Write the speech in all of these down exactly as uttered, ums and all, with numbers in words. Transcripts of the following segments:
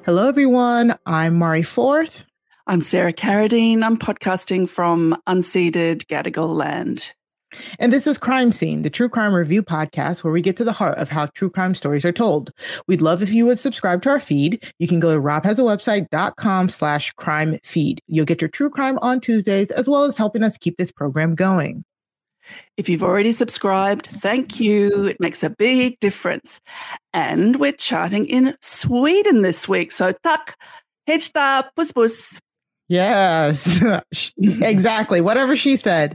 Hello, everyone. I'm Mari Forth. I'm Sarah Carradine. I'm podcasting from unceded Gadigal land. And this is Crime Scene, the true crime review podcast where we get to the heart of how true crime stories are told. We'd love if you would subscribe to our feed. You can go to robhasawebsite.com slash crime feed. You'll get your true crime on Tuesdays, as well as helping us keep this program going. If you've already subscribed, thank you. It makes a big difference. And we're charting in Sweden this week. So tack, hejta, puss puss. Yes, exactly. Whatever she said.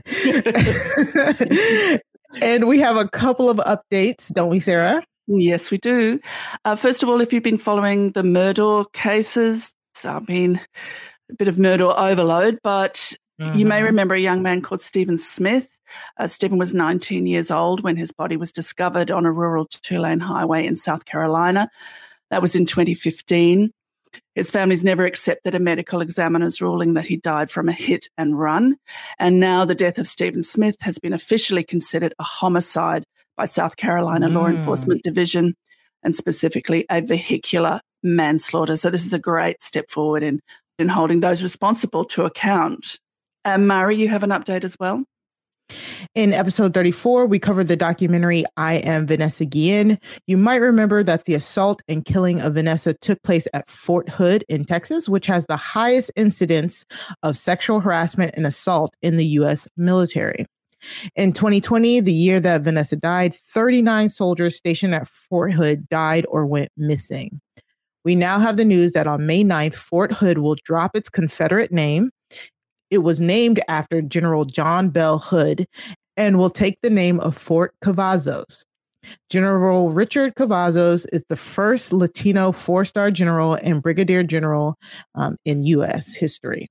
And we have a couple of updates, don't we, Sarah? Yes, we do. Uh, first of all, if you've been following the Murdaugh cases, I mean, a bit of Murdaugh overload, but mm-hmm. you may remember a young man called Stephen Smith. Uh, Stephen was nineteen years old when his body was discovered on a rural two-lane highway in South Carolina. That was in twenty fifteen. His family's never accepted a medical examiner's ruling that he died from a hit and run. And now the death of Stephen Smith has been officially considered a homicide by South Carolina mm. Law Enforcement Division, and specifically a vehicular manslaughter. So this is a great step forward in, in holding those responsible to account. Um, Mari, you have an update as well? In episode thirty-four, we covered the documentary I Am Vanessa Guillen. You might remember that the assault and killing of Vanessa took place at Fort Hood in Texas, which has the highest incidence of sexual harassment and assault in the U S military. In twenty twenty, the year that Vanessa died, thirty-nine soldiers stationed at Fort Hood died or went missing. We now have the news that on May ninth, Fort Hood will drop its Confederate name. It was named after General John Bell Hood and will take the name of Fort Cavazos. General Richard Cavazos is the first Latino four-star general and brigadier general um, in U S history.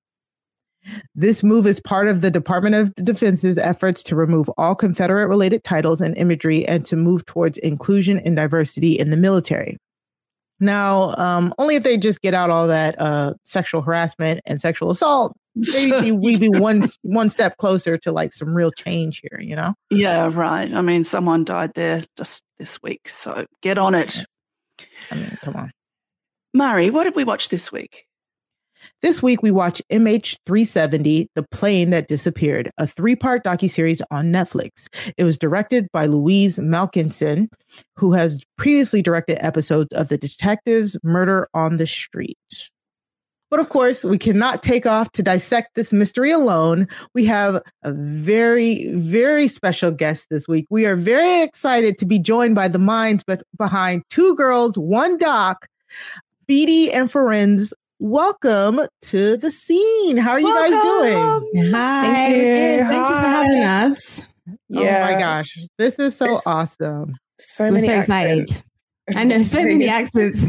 This move is part of the Department of Defense's efforts to remove all Confederate-related titles and imagery and to move towards inclusion and diversity in the military. Now, um, only if they just get out all that uh, sexual harassment and sexual assault, maybe we'd be one one step closer to like some real change here, you know? Yeah, right. I mean, someone died there just this week, so get on it. I mean, come on. Mari, what did we watch this week? This week, we watched M H three seventy, The Plane That Disappeared, a three-part docuseries on Netflix. It was directed by Louise Malkinson, who has previously directed episodes of The Detectives, Murder on the Street. But of course, we cannot take off to dissect this mystery alone. We have a very, very special guest this week. We are very excited to be joined by the minds behind Two Girls, One Doc, Beatty and Ferenz. Welcome to the scene. How are you Welcome. guys doing? Hi. Thank you. Thank you for Hi. having us. Yeah. Oh my gosh. This is so It's- awesome. So We're many so accents. excited. I know, so many accents.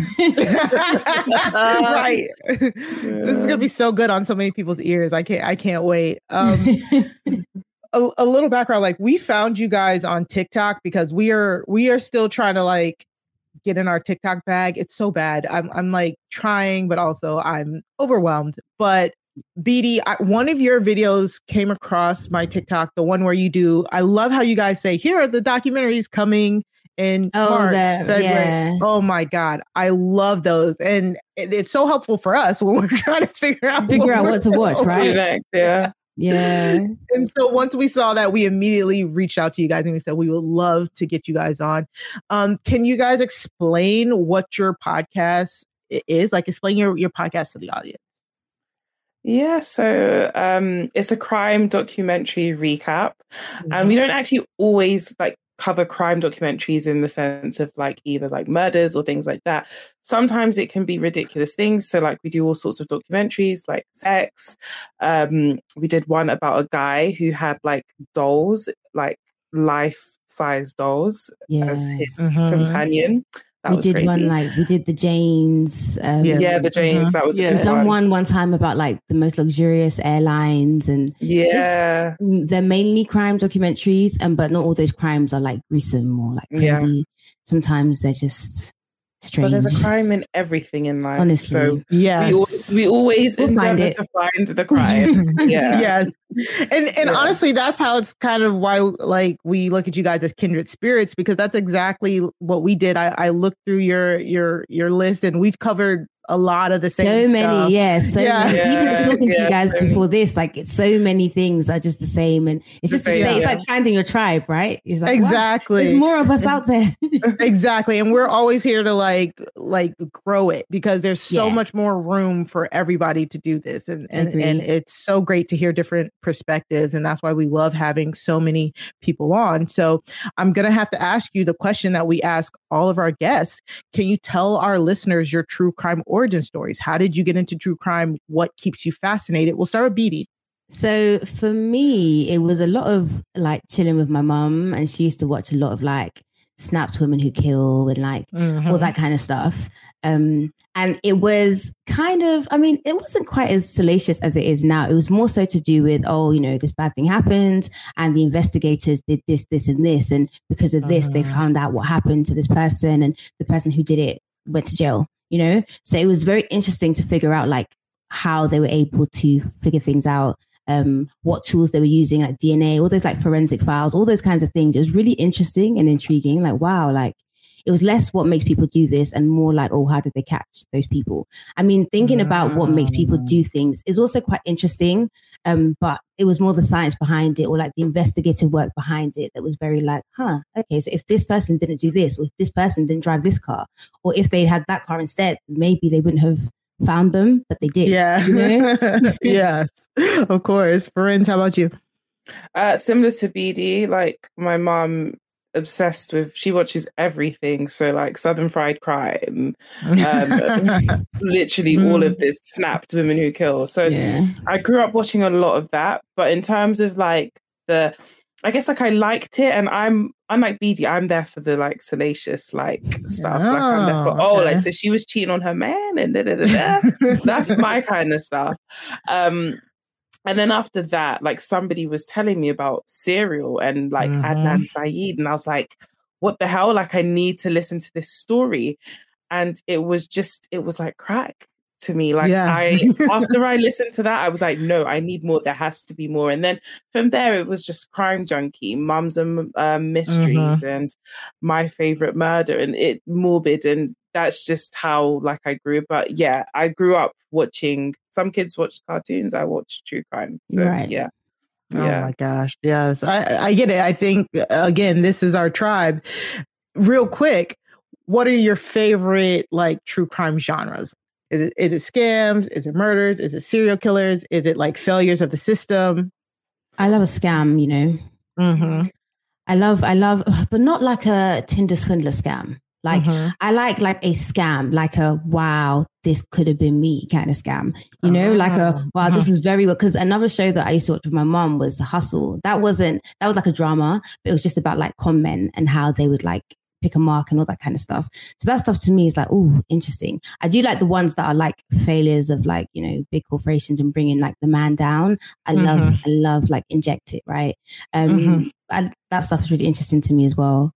Right. This is gonna be so good on so many people's ears. I can't I can't wait. Um a, a little background, like we found you guys on TikTok because we are we are still trying to like get in our TikTok bag. It's so bad. I'm I'm like trying, but also I'm overwhelmed. But Beatty, I, one of your videos came across my TikTok, the one where you do, I love how you guys say, here are the documentaries coming in Oh, March, the- February. yeah. Oh my God. I love those. And it, it's so helpful for us when we're trying to figure out Figure out we're what to watch, doing. right? Next, yeah. Yeah. And so once we saw that, we immediately reached out to you guys and we said, we would love to get you guys on. Um, can you guys explain what your podcast is? Like explain your, your podcast to the audience. Yeah, so um, it's a crime documentary recap. Mm-hmm. And we don't actually always like cover crime documentaries in the sense of like either like murders or things like that. Sometimes it can be ridiculous things. So like we do all sorts of documentaries like sex. Um, we did one about a guy who had like dolls, like life-size dolls Yeah. as his Mhm. companion. That we was did crazy. one like we did the Janes. Um, Yeah. yeah, the James, Mhm. that was Yeah. a We've good done one. one one time about like the most luxurious airlines, and Yeah. just, they're mainly crime documentaries, and but not all those crimes are like gruesome or like Yeah. crazy. Sometimes they're just strange. But there's a crime in everything in life. Honestly. So Yes. we, al- we always We'll endeavor find it. to find the crime. Yeah. Yes. And and Yeah. honestly, that's how it's kind of why like we look at you guys as kindred spirits, because that's exactly what we did. I, I looked through your your your list and we've covered a lot of the same so stuff. many, yeah, so yeah. many. Yeah, Even talking yeah, to you guys so before this, like it's so many things are just the same, and it's just the same. Yeah. It's like finding your tribe, right? It's like, exactly. wow, there's more of us out there. Exactly, and we're always here to like like grow it because there's so Yeah. much more room for everybody to do this, and and, and it's so great to hear different perspectives, and that's why we love having so many people on. So I'm gonna have to ask you the question that we ask all of our guests. Can you tell our listeners your true crime origin stories? How did you get into true crime? What keeps you fascinated? We'll start with Beatty. So for me, it was a lot of like chilling with my mum, and she used to watch a lot of like Snapped Women Who Kill and like Mhm. all that kind of stuff. Um, and it was kind of, I mean, it wasn't quite as salacious as it is now. It was more so to do with, oh, you know, this bad thing happened and the investigators did this, this, and this. And because of this, they Mhm. found out what happened to this person, and the person who did it went to jail, you know? So it was very interesting to figure out like how they were able to figure things out. Um, what tools they were using, like D N A, all those like forensic files, all those kinds of things. It was really interesting and intriguing. Like, wow, like it was less what makes people do this and more like, oh, how did they catch those people? I mean, thinking about what makes people do things is also quite interesting. Um, but it was more the science behind it, or like the investigative work behind it that was very like, huh, okay, so if this person didn't do this, or if this person didn't drive this car, or if they had that car instead, maybe they wouldn't have found them, but they did. Yeah. You know? Yeah, of course. Ferenz, how about you? Uh, similar to B D, like my mom obsessed with, she watches everything. So like Southern Fried Crime, um, literally all of this Snapped Women Who Kill. So Yeah. I grew up watching a lot of that. But in terms of like the, I guess like I liked it, and I'm unlike B D, I'm there for the like salacious like stuff. Oh, like I'm there for oh, okay. like so she was cheating on her man and da da da da. That's my kind of stuff. Um, and then after that, like somebody was telling me about Serial and like Mhm. Adnan Syed, and I was like, what the hell? Like I need to listen to this story, and it was just it was like crack to me. Like Yeah. I after I listened to that, I was like, no, I need more. There has to be more. And then from there, it was just Crime Junkie, Mums and um, Mysteries, and My Favorite Murder, and it morbid, and that's just how like I grew. But yeah, I grew up watching. Some kids watch cartoons. I watch true crime. So Right. yeah. Oh Yeah. my gosh. Yes. I, I get it. I think, again, this is our tribe. Real quick, what are your favorite like true crime genres? Is it, is it scams? Is it murders? Is it serial killers? Is it like failures of the system? I love a scam, you know. Mm-hmm. I love, I love, but not like a Tinder swindler scam. Like Mhm. I like like a scam, like a wow, this could have been me kind of scam. You know, like a wow, this is very well. Because another show that I used to watch with my mom was Hustle. That wasn't that was like a drama, but it was just about like con men and how they would like pick a mark and all that kind of stuff. So that stuff to me is like, oh, interesting. I do like the ones that are like failures of like, you know, big corporations and bringing like the man down. I Mhm. love, I love like Inject It, right? Um, Mhm. I, that stuff is really interesting to me as well.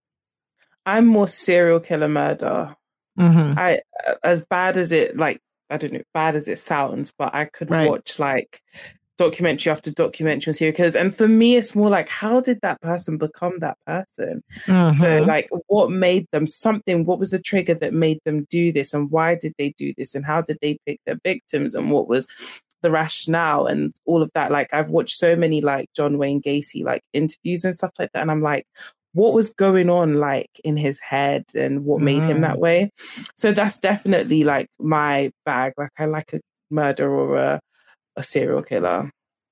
I'm more serial killer murder. Mm-hmm. I as bad as it like I don't know, bad as it sounds, but I could Right. watch like documentary after documentary on serial killers. And for me, it's more like, how did that person become that person? So like what made them something? What was the trigger that made them do this? And why did they do this? And how did they pick their victims? And what was the rationale and all of that? Like I've watched so many like John Wayne Gacy like interviews and stuff like that. And I'm like, what was going on like in his head and what made him that way? So that's definitely like my bag. Like I like a murder or a, a serial killer.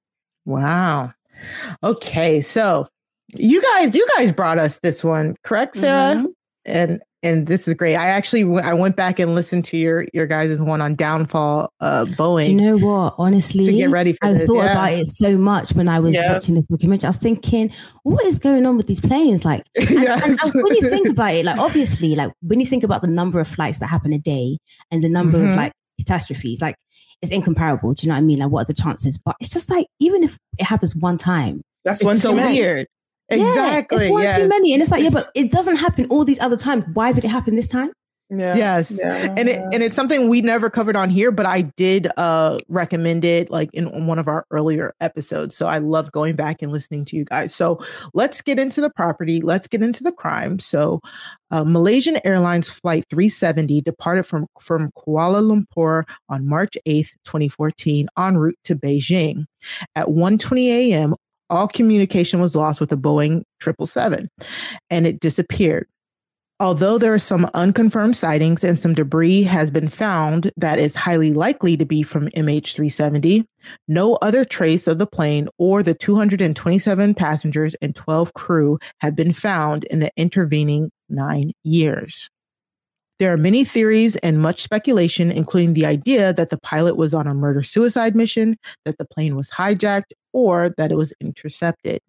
Wow. Okay, so you guys, you guys brought us this one, correct, Sarah? Mm-hmm. And and this is great. I actually w- I went back and listened to your your guys' one on Downfall uh, Boeing. Do you know what? Honestly, to get ready for I this, thought yeah. about it so much when I was Yeah. watching this documentary. I was thinking, what is going on with these planes? Like, and, Yes. and, and when you think about it, like obviously, like when you think about the number of flights that happen a day and the number Mhm. of like catastrophes, like it's incomparable. Do you know what I mean? Like, what are the chances? But it's just like, even if it happens one time, That's It's one so too many. weird. yeah, Exactly. it's one yes. too many. And it's like, yeah, but it doesn't happen all these other times. Why did it happen this time? Yeah. Yes. Yeah. And it and it's something we never covered on here, but I did uh recommend it like in one of our earlier episodes. So I love going back and listening to you guys. So let's get into the property. Let's get into the crime. So uh, Malaysian Airlines Flight three seventy departed from, from Kuala Lumpur on March eighth, twenty fourteen, en route to Beijing. At one twenty a.m., all communication was lost with the Boeing triple seven, and it disappeared. Although there are some unconfirmed sightings and some debris has been found that is highly likely to be from M H three seventy, no other trace of the plane or the two hundred twenty-seven passengers and twelve crew have been found in the intervening nine years. There are many theories and much speculation, including the idea that the pilot was on a murder-suicide mission, that the plane was hijacked, or that it was intercepted.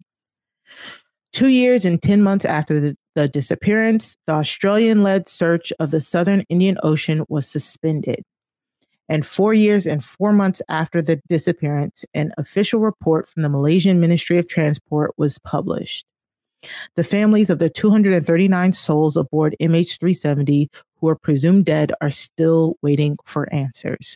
Two years and ten months after the, the disappearance, the Australian-led search of the southern Indian Ocean was suspended. And four years and four months after the disappearance, an official report from the Malaysian Ministry of Transport was published. The families of the two hundred thirty-nine souls aboard M H three seventy who are presumed dead are still waiting for answers.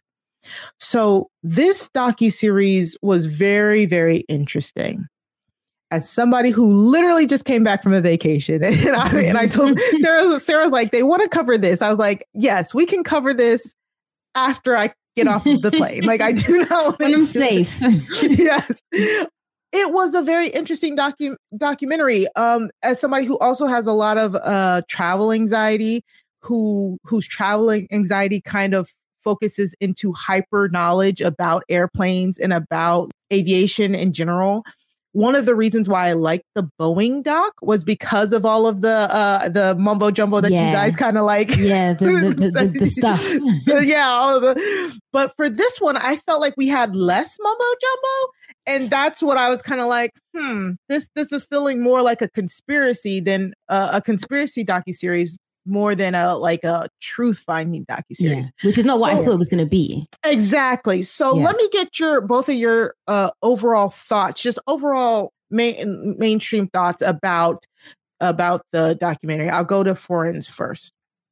So this docuseries was very, very interesting. As somebody who literally just came back from a vacation, and I, and I told Sarah, Sarah's like, they want to cover this. I was like, yes, we can cover this after I get off of the plane. Like, I do not want when I'm safe. Yes. It was a very interesting docu- documentary. Um, as somebody who also has a lot of uh, travel anxiety, who whose travel anxiety kind of focuses into hyper knowledge about airplanes and about aviation in general. One of the reasons why I liked the Boeing doc was because of all of the uh, the mumbo jumbo that yeah. you guys kind of like. Yeah, the the, the, the, the stuff. yeah, all of the. But for this one, I felt like we had less mumbo jumbo, and that's what I was kind of like. Hmm, this this is feeling more like a conspiracy than uh, a conspiracy docuseries, more than a like a truth finding docuseries, yeah, which is not what so, I thought it was going to be. Exactly. So yeah. let me get your both of your uh, overall thoughts, just overall main, mainstream thoughts about about the documentary. I'll go to Foreign's first.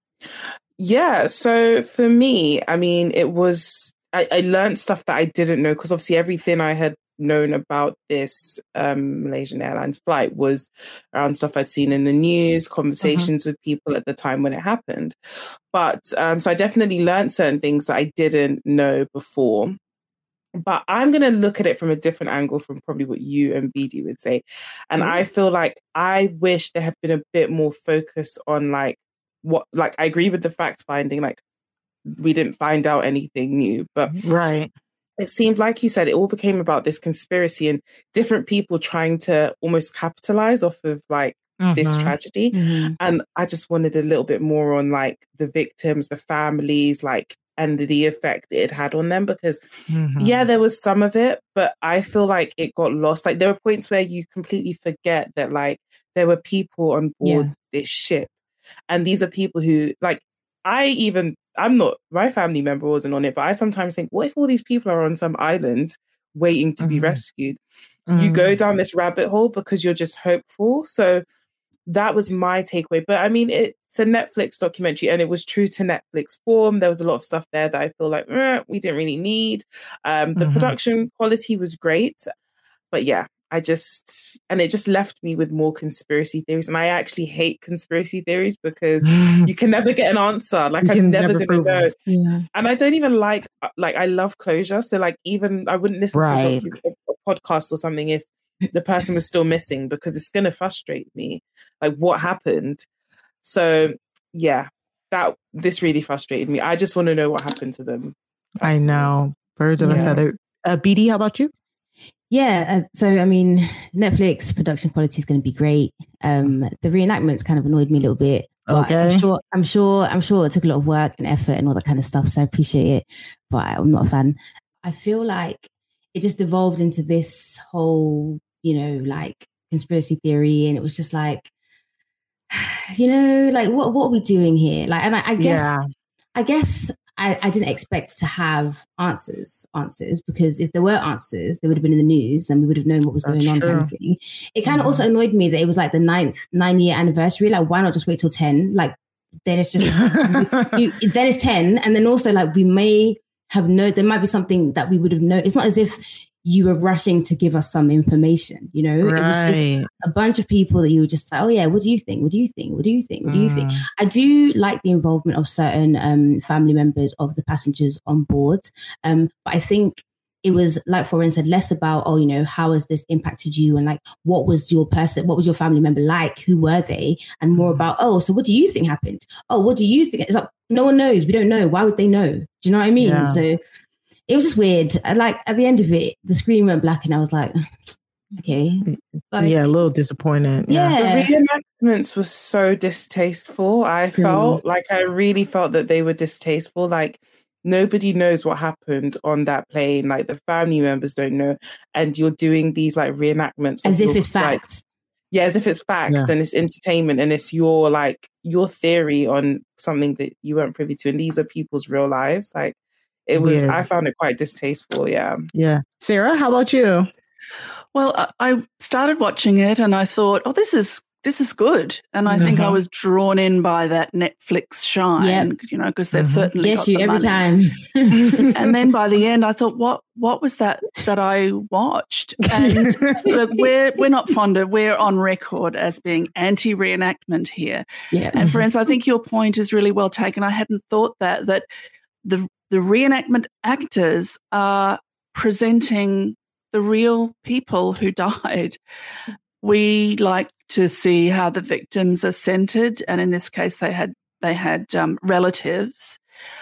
Yeah. So for me, I mean, it was I, I learned stuff that I didn't know, because obviously everything I had known about this um, Malaysian Airlines flight was around stuff I'd seen in the news, conversations uh-huh. with people at the time when it happened. But um, so I definitely learned certain things that I didn't know before. But I'm going to look at it from a different angle from probably what you and B D would say. And mm-hmm. I feel like I wish there had been a bit more focus on like what, like I agree with the fact finding, like we didn't find out anything new, but right. It seemed, like you said, it all became about this conspiracy and different people trying to almost capitalize off of like mm-hmm. this tragedy. Mm-hmm. And I just wanted a little bit more on like the victims, the families, like, and the effect it had on them, because mm-hmm. yeah, there was some of it, but I feel like it got lost. Like there were points where you completely forget that like there were people on board yeah. this ship. And these are people who like, I even, I'm not, my family member wasn't on it, but I sometimes think, what if all these people are on some island waiting to mm-hmm. be rescued? Mm-hmm. You go down this rabbit hole because you're just hopeful. So that was my takeaway. But I mean, it's a Netflix documentary and it was true to Netflix form. There was a lot of stuff there that I feel like eh, we didn't really need. Um, the mm-hmm. production quality was great. But yeah, I just, and it just left me with more conspiracy theories. And I actually hate conspiracy theories because you can never get an answer. Like, I'm never, never going to know. Yeah. And I don't even like, like, I love closure. So, like, even I wouldn't listen right. to a, docu- a podcast or something if the person was still missing, because it's going to frustrate me. Like, what happened? So, yeah, that this really frustrated me. I just want to know what happened to them. Personally. I know. Birds of yeah. a feather. Uh, B D, how about you? Yeah, uh, so I mean, Netflix production quality is going to be great. Um, the reenactments kind of annoyed me a little bit, but okay. I'm sure, I'm sure, I'm sure it took a lot of work and effort and all that kind of stuff. So I appreciate it, but I'm not a fan. I feel like it just evolved into this whole, you know, like conspiracy theory, and it was just like, you know, like what what are we doing here? Like, and I, I guess, yeah. I guess. I, I didn't expect to have answers, answers, because if there were answers, they would have been in the news and we would have known what was That's going on. Kind of thing. It kind of mm-hmm. also annoyed me that it was like the ninth, nine year anniversary. Like, why not just wait till ten? Like, then it's just you, you, then it's ten, and then also like we may have no, there might be something that we would have known. It's not as if you were rushing to give us some information, you know. Right. It was just a bunch of people that you were just like, oh yeah, what do you think? What do you think? What do you think? What do you mm. think? I do like the involvement of certain um, family members of the passengers on board, um, but I think it was, like Foreign said, less about, oh, you know, how has this impacted you? And like, what was your person, what was your family member like? Who were they? And more about, oh, so what do you think happened? Oh, what do you think? It's like, no one knows. We don't know. Why would they know? Do you know what I mean? Yeah. So it was just weird. I, like at the end of it, the screen went black and I was like, okay. Like, yeah, a little disappointed. Yeah. yeah. The reenactments were so distasteful. I felt mm. like I really felt that they were distasteful. Like, nobody knows what happened on that plane. Like the family members don't know. And you're doing these like reenactments. As if it's like, facts. Yeah, as if it's facts yeah. and it's entertainment and it's your like your theory on something that you weren't privy to. And these are people's real lives. Like it was, Weird. I found it quite distasteful. Yeah. Yeah. Sarah, how about you? Well, I started watching it and I thought, oh, this is this is good. And I mm-hmm. think I was drawn in by that Netflix shine, yep. you know, because they've mm-hmm. certainly yes, got you the every money. time. And then by the end, I thought, what what was that that I watched? And look, we're we're not fond of, we're on record as being anti-reenactment here. Yeah. And friends, I think your point is really well taken. I hadn't thought that, that the the reenactment actors are presenting the real people who died. We like to see how the victims are centered, and in this case, they had they had um, relatives.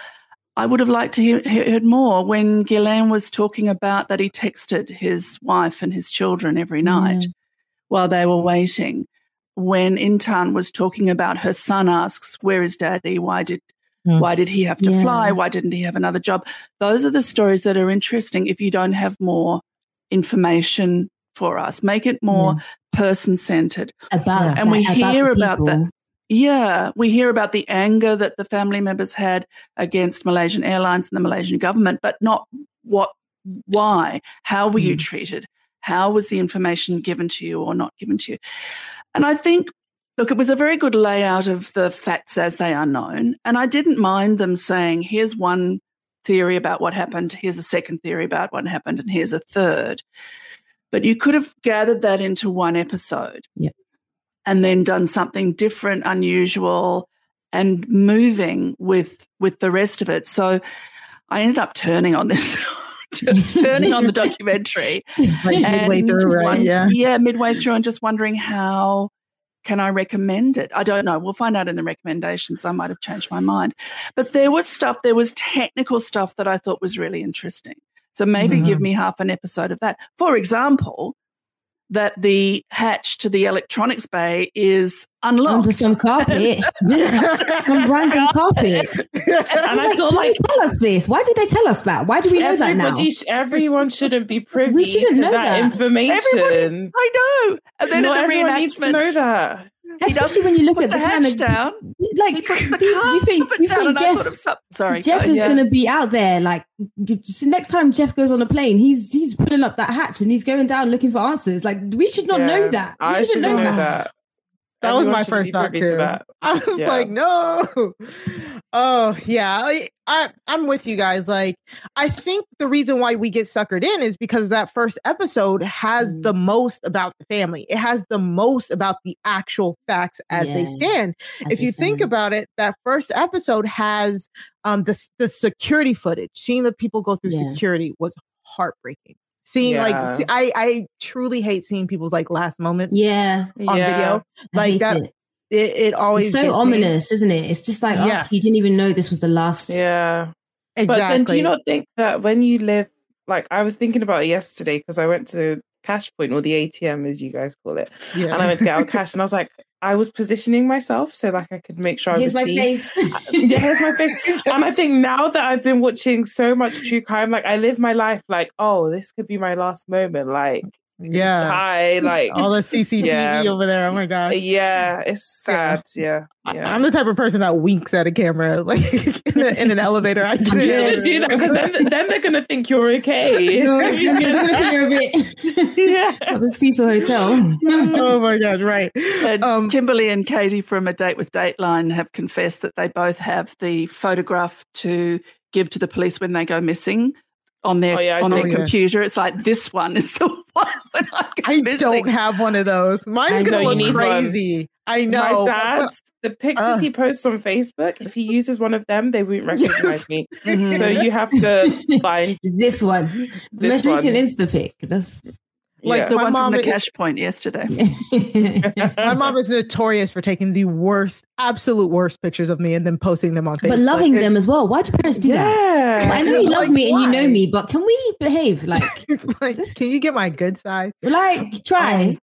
I would have liked to hear heard more when Ghislaine was talking about that he texted his wife and his children every night mm. while they were waiting. When Intan was talking about her son asks, "Where is Daddy? Why did mm. why did he have to yeah. fly? Why didn't he have another job?" Those are the stories that are interesting. If you don't have more information for us, make it more yeah. person-centered. About and that, we about hear about people. that. Yeah, we hear about the anger that the family members had against Malaysian Airlines and the Malaysian government, but not what, why, how were mm. you treated? How was the information given to you or not given to you? And I think, look, it was a very good layout of the facts as they are known, and I didn't mind them saying, here's one theory about what happened, here's a second theory about what happened, and here's a third. But you could have gathered that into one episode yep. and then done something different, unusual, and moving with with the rest of it. So I ended up turning on this, turning on the documentary. Like midway through, right? One, yeah. Yeah, midway through and just wondering how can I recommend it? I don't know. We'll find out in the recommendations. I might have changed my mind. But there was stuff, there was technical stuff that I thought was really interesting. So maybe mm-hmm. give me half an episode of that. For example, that the hatch to the electronics bay is unlocked. Under some carpet. Some random carpet. And I feel like, tell us this. Why did they tell us that? Why do we know that now? Sh- everyone shouldn't be privy we shouldn't to know that, that information. Everybody, I know. And then Not at the everyone needs to know that. Especially when you look at the, the kind of down, like, the these, do you think, you think Jeff, some, sorry, Jeff go, is yeah. going to be out there? Like next time Jeff goes on a plane, he's he's pulling up that hatch and he's going down looking for answers. Like we should not yeah, know that. We I should know, know that. that. That was my first thought too. To I was yeah. like, no. Oh yeah, I, I I'm with you guys. Like, I think the reason why we get suckered in is because that first episode has mm. the most about the family. It has the most about the actual facts as yeah. they stand. As if you think stand. about it, that first episode has um the the security footage. Seeing the people go through yeah. security was heartbreaking. Seeing yeah. like see, I I truly hate seeing people's like last moments yeah on yeah. video like that. It. It, it always it's so ominous, me. isn't it? It's just like, yes. oh, you didn't even know this was the last. Yeah, exactly. But then, do you not think that when you live, like I was thinking about it yesterday because I went to Cash Point or the A T M as you guys call it, yeah. and I went to get out cash, and I was like, I was positioning myself so like I could make sure here's I was my face. Yeah, here's my face. And I think now that I've been watching so much true crime, like I live my life like, oh, this could be my last moment, like. Yeah. Hi, like all the C C T V yeah. over there. Oh my gosh. Yeah, it's sad. Yeah. yeah. I'm the type of person that winks at a camera, like in, a, in an elevator. I can do that because then, then they're gonna think you're okay. You're gonna figure a bit. Yeah. At the Cecil Hotel. Oh my gosh, right. And Um, Kimberly and Katie from A Date with Dateline have confessed that they both have the photograph to give to the police when they go missing on their Oh, yeah, I on do. their Oh, yeah. computer. It's like, this one is the one when I go I missing. don't have one of those. Mine's I gonna know, you look need one. crazy. I know. My dad, the pictures Uh. he posts on Facebook, if he uses one of them, they won't recognize me. Mhm. So you have to find This one. The This most recent one. Insta pic. That's Like, yeah. the my one mom from the is- cash point yesterday. My mom is notorious for taking the worst, absolute worst pictures of me and then posting them on Facebook. but loving It- them as well. Why do parents do that? Yeah. I know you love Like, me and you know why? me, but can we behave? Like, like, can you get my good side? like try.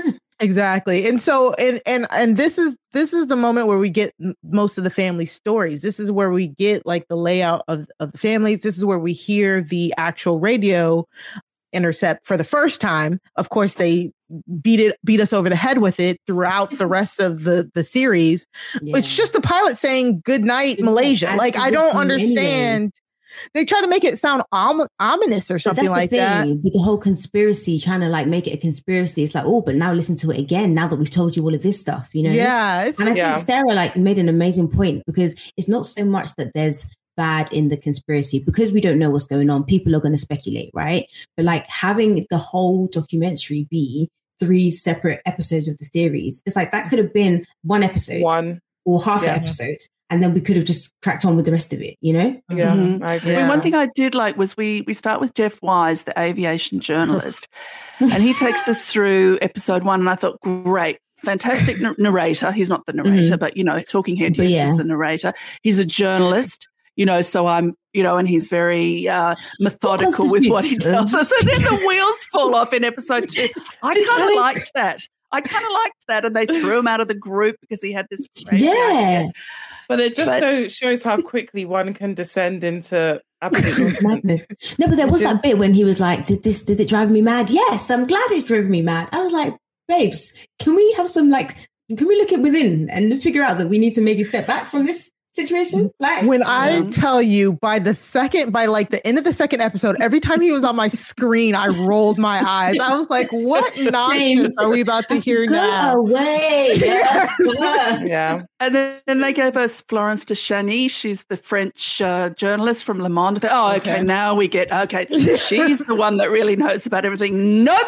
Exactly. And so and and and this is this is the moment where we get m- most of the family stories. This is where we get like the layout of, of the families. This is where we hear the actual radio intercept for the first time. Of course, they beat it beat us over the head with it throughout the rest of the the series. Yeah. It's just the pilot saying good night, Good night, Malaysia. Like, I don't absolutely, anyway. understand. They try to make it sound om- ominous or But something that's like the that. thing with the whole conspiracy, trying to like make it a conspiracy. It's like, oh, but now listen to it again. Now that we've told you all of this stuff, you know? Yeah, it's And I Yeah. think Sarah like made an amazing point because it's not so much that there's bad in the conspiracy because we don't know what's going on. People are going to speculate, right? But like having the whole documentary be three separate episodes of the theories, it's like that could have been one episode One. or half Yeah. an episode, and then we could have just cracked on with the rest of it, you know? Yeah, Mhm. I agree. I mean, Yeah. one thing I did like was we we start with Jeff Wise, the aviation journalist, and he takes us through episode one. And I thought, great, fantastic nar- narrator. He's not the narrator, but you know, Talking Head But used yeah. as the narrator. He's a journalist, you know. So I'm, you know, and he's very uh, methodical with what he tells us. And then the wheels fall off in episode two. I kind of liked that. I kind of liked that, and they threw him out of the group because he had this crazy Yeah. idea. But it just But- so shows how quickly one can descend into absolute nonsense. Madness. No, but there was Which that is- bit when he was like, did this, did it drive me mad? Yes, I'm glad it drove me mad. I was like, babes, can we have some like, can we look at within and figure out that we need to maybe step back from this situation? Like, When I Yeah. tell you by the second, by like the end of the second episode, every time he was on my screen, I rolled my eyes. I was like, what nonsense are we about to hear go now? away. Yeah. Yeah. And then, then they gave us Florence de Chagny. She's the French uh, journalist from Le Monde. I thought, oh, okay, Okay. now we get, okay, she's the one that really knows about everything. Nope,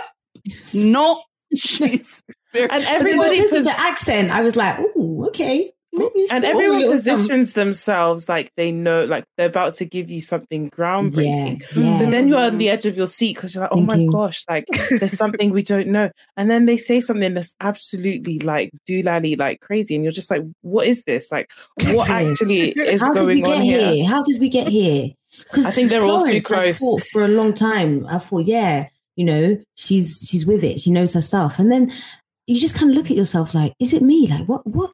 not. She's very, And Everybody everybody because of pos- the accent, I was like, oh, okay. Maybe it's and still everyone a little something. positions themselves like they know, like they're about to give you something groundbreaking. Yeah, yeah. So then you're on the edge of your seat because you're like, oh my Thinking. gosh, like there's something we don't know. And then they say something that's absolutely like doolally, like crazy. And you're just like, what is this? Like, what Yeah. actually is How did we going get on here? here? How did we get here? Because I think they're all too close. For a long time, I thought, yeah, you know, she's she's with it. She knows her stuff. And then you just kind of look at yourself like, is it me? Like, what what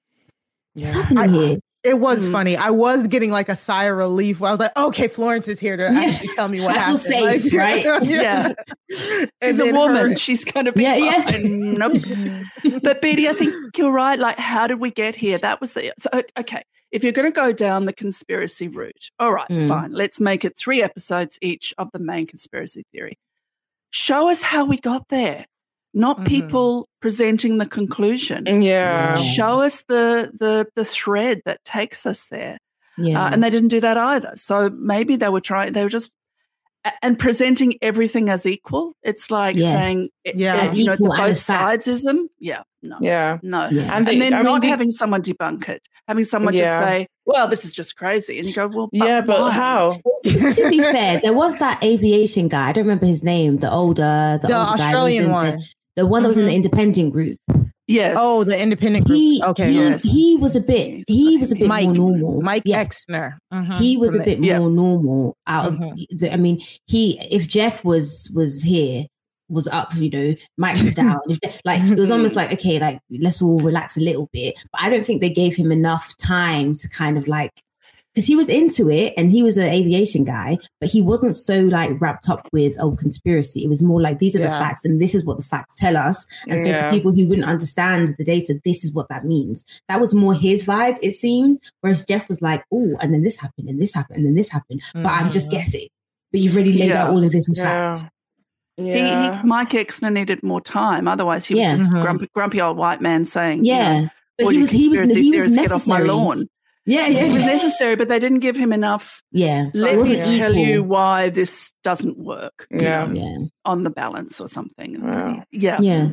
what's Yeah. happening I- here? It was Mm. funny. I was getting like a sigh of relief. Where I was like, okay, Florence is here to Yeah. actually tell me what I feel happened. safe, Like, right? Yeah. And she's a then woman. her- She's going to be Yeah, yeah. fine. Nope. But Betty, I think you're right. Like, how did we get here? That was the, so, okay. If you're going to go down the conspiracy route, all right, Mm. fine. Let's make it three episodes each of the main conspiracy theory. Show us how we got there, not Mhm. people presenting the conclusion. Yeah. Yeah. Show us the the the thread that takes us there. Yeah. Uh, and they didn't do that either. So maybe they were trying, they were just, a- and presenting everything as equal. It's like Yes. saying, it- Yeah. it- As you know, it's a equal and both as fact. sidesism. Yeah, no, Yeah. no. Yeah. And, And they, then I mean, not they- having someone debunk it, having someone Yeah. just say, well, this is just crazy. And you go, well, but yeah, but why? how? To be fair, there was that aviation guy. I don't remember his name. The older, the, the older guy Australian was in one. The, the one that was in the Mhm. independent group. Yes. Oh, the independent group. He, okay, he, yes. he was a bit. He was a bit Mike, more normal. Mike Yes. Exner. Mhm. He was a From the- bit Yeah. more normal out of Mhm. the, I mean, he if Jeff was was here, was up, you know, Mike was down. If, like it was almost like, okay, like let's all relax a little bit. But I don't think they gave him enough time to kind of like because he was into it and he was an aviation guy, but he wasn't so like wrapped up with oh conspiracy. It was more like these are yeah. the facts and this is what the facts tell us. And yeah. so to people who wouldn't understand the data, this is what that means. That was more his vibe, it seemed. Whereas Jeff was like, oh, and then this happened and this happened and then this happened. Mm-hmm. But I'm just guessing. But you've already laid yeah. out all of this as yeah. facts. Yeah. He, he, Mike Exner needed more time. Otherwise, he yeah. was just mm-hmm. grumpy, grumpy old white man saying, yeah, you know, but he was, he was, he was necessary. Get off my lawn. Yeah, yeah, it was yeah. necessary, but they didn't give him enough. Yeah, so let me tell equal. you why this doesn't work. Yeah, you know, yeah. on the balance or something. Wow. Yeah, yeah.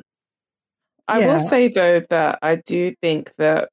I yeah. will say though that I do think that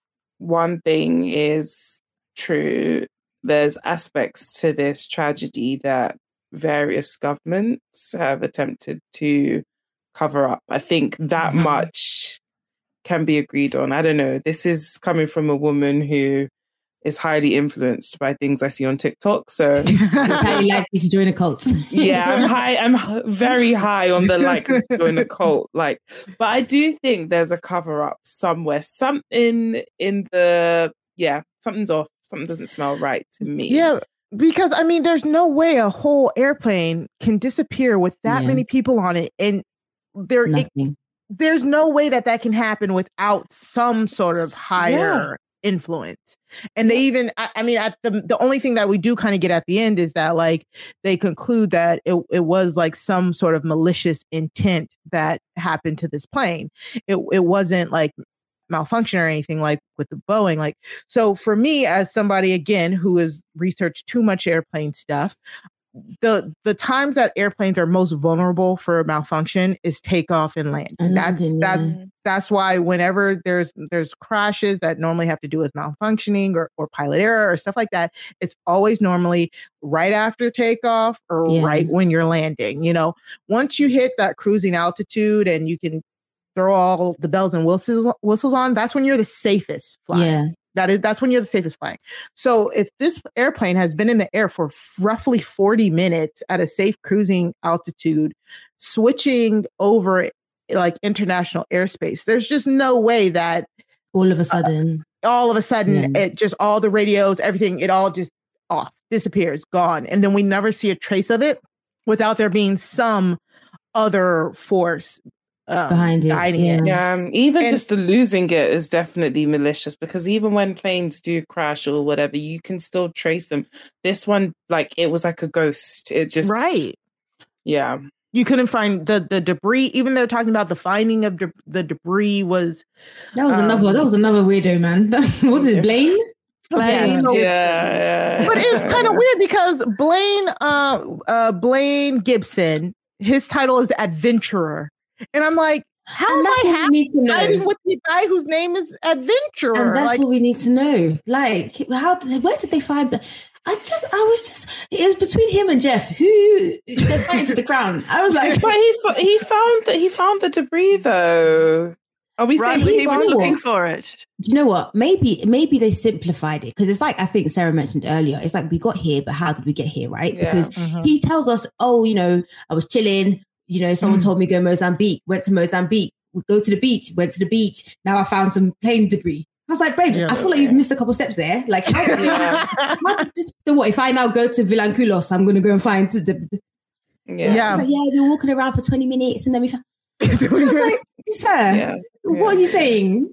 one thing is true. There's aspects to this tragedy that various governments have attempted to cover up. I think that mm-hmm. much can be agreed on. I don't know. This is coming from a woman who is highly influenced by things I see on TikTok. So that's how you like me to join a cult. Yeah, I'm high. I'm very high on the like to join a cult. Like, but I do think there's a cover up somewhere. Something in the yeah, something's off. Something doesn't smell right to me. Yeah. Because, I mean, there's no way a whole airplane can disappear with that yeah. many people on it. And there, it, there's no way that that can happen without some sort of higher yeah. influence. And they even, I, I mean, at the, the only thing that we do kind of get at the end is that, like, they conclude that it, it was like some sort of malicious intent that happened to this plane. It, it wasn't like malfunction or anything like with the Boeing. Like, so for me, as somebody again who has researched too much airplane stuff, the the times that airplanes are most vulnerable for malfunction is takeoff and land. That's it, that's yeah. that's why whenever there's there's crashes that normally have to do with malfunctioning or, or pilot error or stuff like that, it's always normally right after takeoff or yeah. right when you're landing. You know, once you hit that cruising altitude and you can throw all the bells and whistles whistles on, that's when you're the safest flying. Yeah. That is, that's when you're the safest flying. So if this airplane has been in the air for f- roughly forty minutes at a safe cruising altitude, switching over like international airspace, there's just no way that all of a sudden, uh, all of a sudden, yeah. it just all the radios, everything, it all just off, disappears, gone. And then we never see a trace of it without there being some other force Um, behind it, yeah. it. Yeah, um, even and, just the losing it is definitely malicious, because even when planes do crash or whatever, you can still trace them. This one, like, it was like a ghost. It just right. Yeah, you couldn't find the the debris. Even they're talking about the finding of de- the debris was that was um, another that was another weirdo, man. Was it Blaine? Blaine. Yeah, So, yeah, yeah. But it's kind of weird because Blaine, uh, uh, Blaine Gibson, his title is adventurer. And I'm like, how and am that's I what we need to happy know. with the guy whose name is Adventurer? And that's like, what we need to know. Like, how? Did, where did they find? I just, I was just, it was between him and Jeff. Who they're fighting for the crown. I was like, but he he found that he found the debris though. Are we right, saying he was looking for it? Do you know what? Maybe maybe they simplified it, because it's like, I think Sarah mentioned earlier, it's like we got here, but how did we get here, right? Yeah. Because mm-hmm. he tells us, oh, you know, I was chilling. You know, someone mm. told me go Mozambique, went to Mozambique, go to the beach, went to the beach. Now I found some plane debris. I was like, babes, yeah, I feel like you've missed a couple steps there. Like, how, yeah. how, so what, if I now go to Vilanculos, I'm going to go and find the... the yeah. yeah. I was like, yeah, we were walking around for twenty minutes and then we found... I was like, sir, yeah. what yeah. are you saying?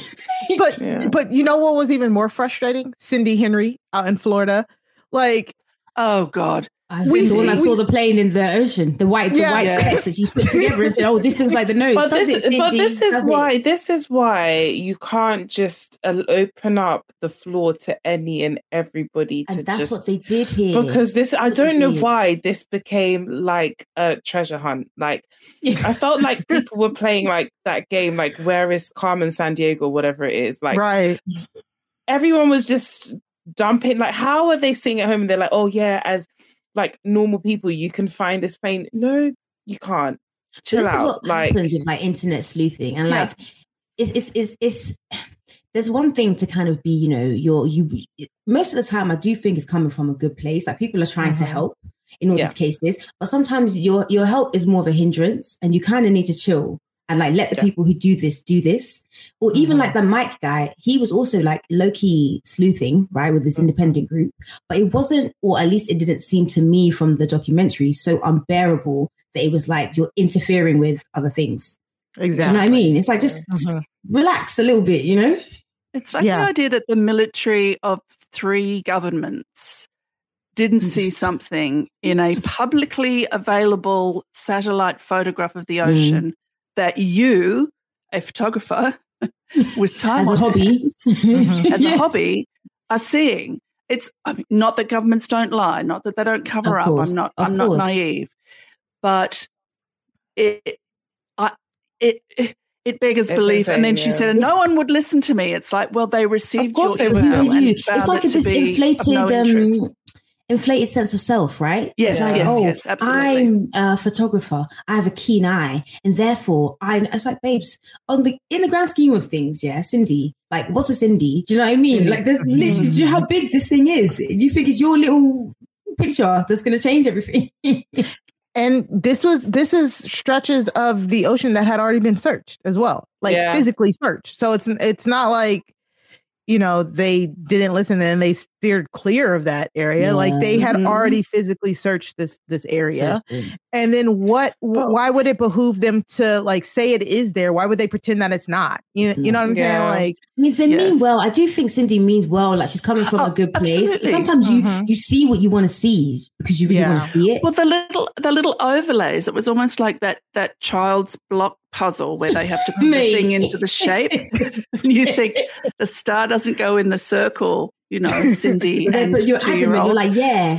but, yeah. but you know what was even more frustrating? Cindy Henry out in Florida. Like, oh, God. I we, the one that saw the plane in the ocean, the white, the yeah, white yeah. specs that she put together and said, "Oh, this looks like the nose." But does this, it, but this is does why it? this is why you can't just uh, open up the floor to any and everybody to and that's just. what they did here. Because this, I that's don't know did. why this became like a treasure hunt. Like, I felt like people were playing like that game, like Where is Carmen Sandiego, whatever it is. Like, right. Everyone was just dumping. Like, how are they sitting at home and they're like, "Oh yeah, as." Like normal people, you can find this plane. No, you can't. Chill this out. Is what like happens with like internet sleuthing, and yeah. like it's, it's it's it's there's one thing to kind of be, you know, you're you. Most of the time, I do think it's coming from a good place. Like people are trying mm-hmm. to help in all yeah. these cases, but sometimes your your help is more of a hindrance, and you kind of need to chill and like let the Yeah. people who do this do this. Or even Mhm. like the Mike guy, he was also like low-key sleuthing, right, with this independent group. But it wasn't, or at least it didn't seem to me from the documentary, so unbearable that it was like you're interfering with other things. Exactly. Do you know what I mean? It's like just, Mhm. just relax a little bit, you know? It's like Yeah. the idea that the military of three governments didn't see Just- something in a publicly available satellite photograph of the Mm. ocean that you, a photographer with time As a on hobby. Mhm. as Yeah. a hobby, are seeing. It's I mean, not that governments don't lie, not that they don't cover Of up. course, I'm not. of I'm not course. naive, but it, I, it, it, it beggars It's belief. and then insane, she yeah. said, and no It's- one would listen to me. It's like, well, they received course your they would. email Who are and you? found It's like it to this be inflated, of no interest. um, inflated sense of self, right? Yes, It's like, yes, oh, yes, absolutely. I'm a photographer. I have a keen eye, and therefore, I. It's like, babes, on the in the grand scheme of things, yeah, Cindy. Like, what's a Cindy? Do you know what I mean? Cindy. Like, there's literally, do you know how big this thing is? You think it's your little picture that's going to change everything? And this was this is stretches of the ocean that had already been searched as well, like Yeah. physically searched. So it's it's not like, you know, they didn't listen and they steered clear of that area. Yeah. Like they had Mhm. already physically searched this this area. Seriously. And then what? But- why would it behoove them to like say it is there? Why would they pretend that it's not? You It's you know what I'm Yeah. saying? Like, I mean, they Yes. mean well. I do think Cindy means well. Like she's coming from Oh, a good place. absolutely. Sometimes you Mhm. you see what you want to see because you really Yeah. want to see it. Well, the little the little overlays. It was almost like that that child's block puzzle where they have to put the Mate. thing into the shape. And you think the star doesn't go in the circle. You know, Cindy But then- and but you're two adamant. year You're old. like, yeah,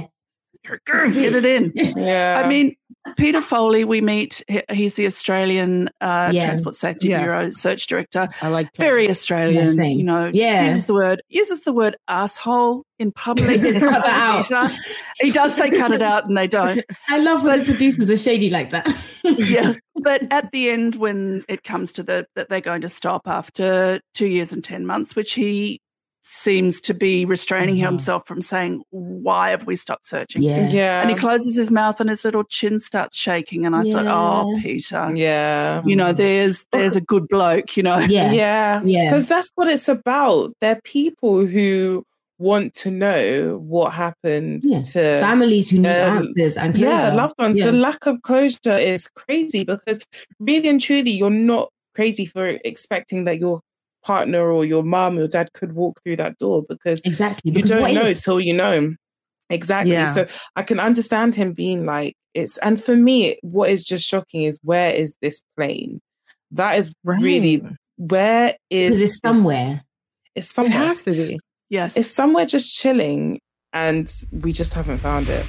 Get it in. Yeah. I mean, Peter Foley, we meet, he- he's the Australian uh, Yeah. Transport Safety Yes. Bureau search director. I like Very Australian, Yeah, same. you know, Yeah. uses the word uses the word asshole in public. He said, "Cut that out." Peter. He does say cut it out and they don't. I love when the producers are shady like that. Yeah. But at the end, when it comes to the that they're going to stop after two years and ten months, which he seems to be restraining Mhm. himself from saying, why have we stopped searching? Yeah. yeah. And he closes his mouth and his little chin starts shaking. And I thought, oh, Yeah. Peter, yeah. you know, there's there's a good bloke, you know. Yeah. Yeah. Yeah. Because that's what it's about. They're people who want to know what happened Yeah. to Families who need Um, answers and yeah, closure. loved ones. Yeah. The lack of closure is crazy because really and truly, you're not crazy for expecting that your partner or your mom or dad could walk through that door because Exactly. you Because don't what know if? till you know. Exactly. Yeah. So I can understand him being like, it's, and for me, what is just shocking is where is this plane? That is really, Right. where is Because it's this- somewhere. It's It somewhere. has to be. Yes. It's somewhere just chilling and we just haven't found it.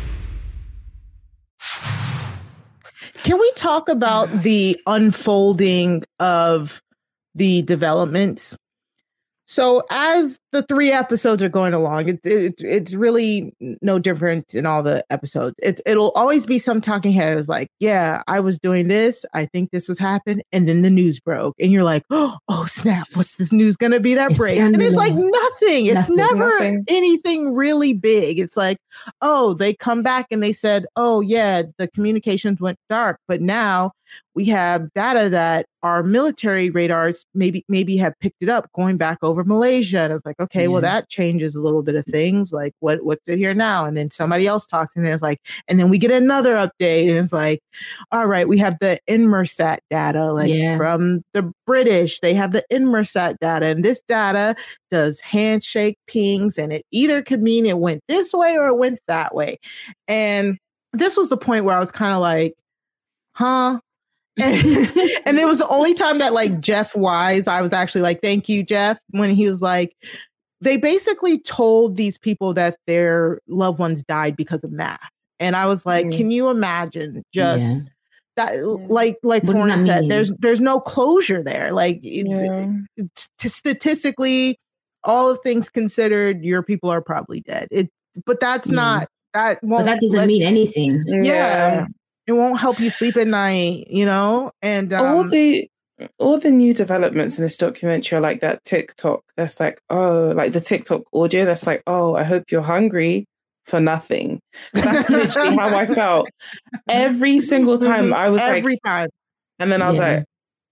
Can we talk about the unfolding of the developments? So as the three episodes are going along, it, it, it's really no different in all the episodes. It, it'll always be some talking head. It's like, yeah, I was doing this. I think this was happening. And then the news broke. And you're like, oh, oh snap. What's this news going to be that It's breaks? And it's like scandalous. nothing. It's Nothing. never Nothing. anything really big. It's like, oh, they come back and they said, oh, yeah, the communications went dark. But now we have data that our military radars maybe maybe have picked it up going back over Malaysia. And it's like, okay, well, Yeah. that changes a little bit of things. Like what what's it here now? And then somebody else talks and then it's like, and then we get another update and it's like, all right, we have the Inmarsat data, like Yeah. from the British. They have the Inmarsat data, and this data does handshake pings, and it either could mean it went this way or it went that way. And this was the point where I was kind of like, huh? And, and it was the only time that like Jeff Wise, I was actually like, thank you, Jeff, when he was like, they basically told these people that their loved ones died because of math. And I was like, Mm. can you imagine just Yeah. that, like, like What does Florence that said, mean? there's, there's no closure there. Like it- Yeah. t- statistically, all of things considered, your people are probably dead. It, but that's Yeah. not, that But won't that doesn't let- mean anything. yeah. It won't help you sleep at night, you know? And all um, the all the new developments in this documentary are like that TikTok that's like, oh, like the TikTok audio that's like, oh, I hope you're hungry for nothing. That's literally how I felt every single time. I was every like, time. and then I was Yeah. like,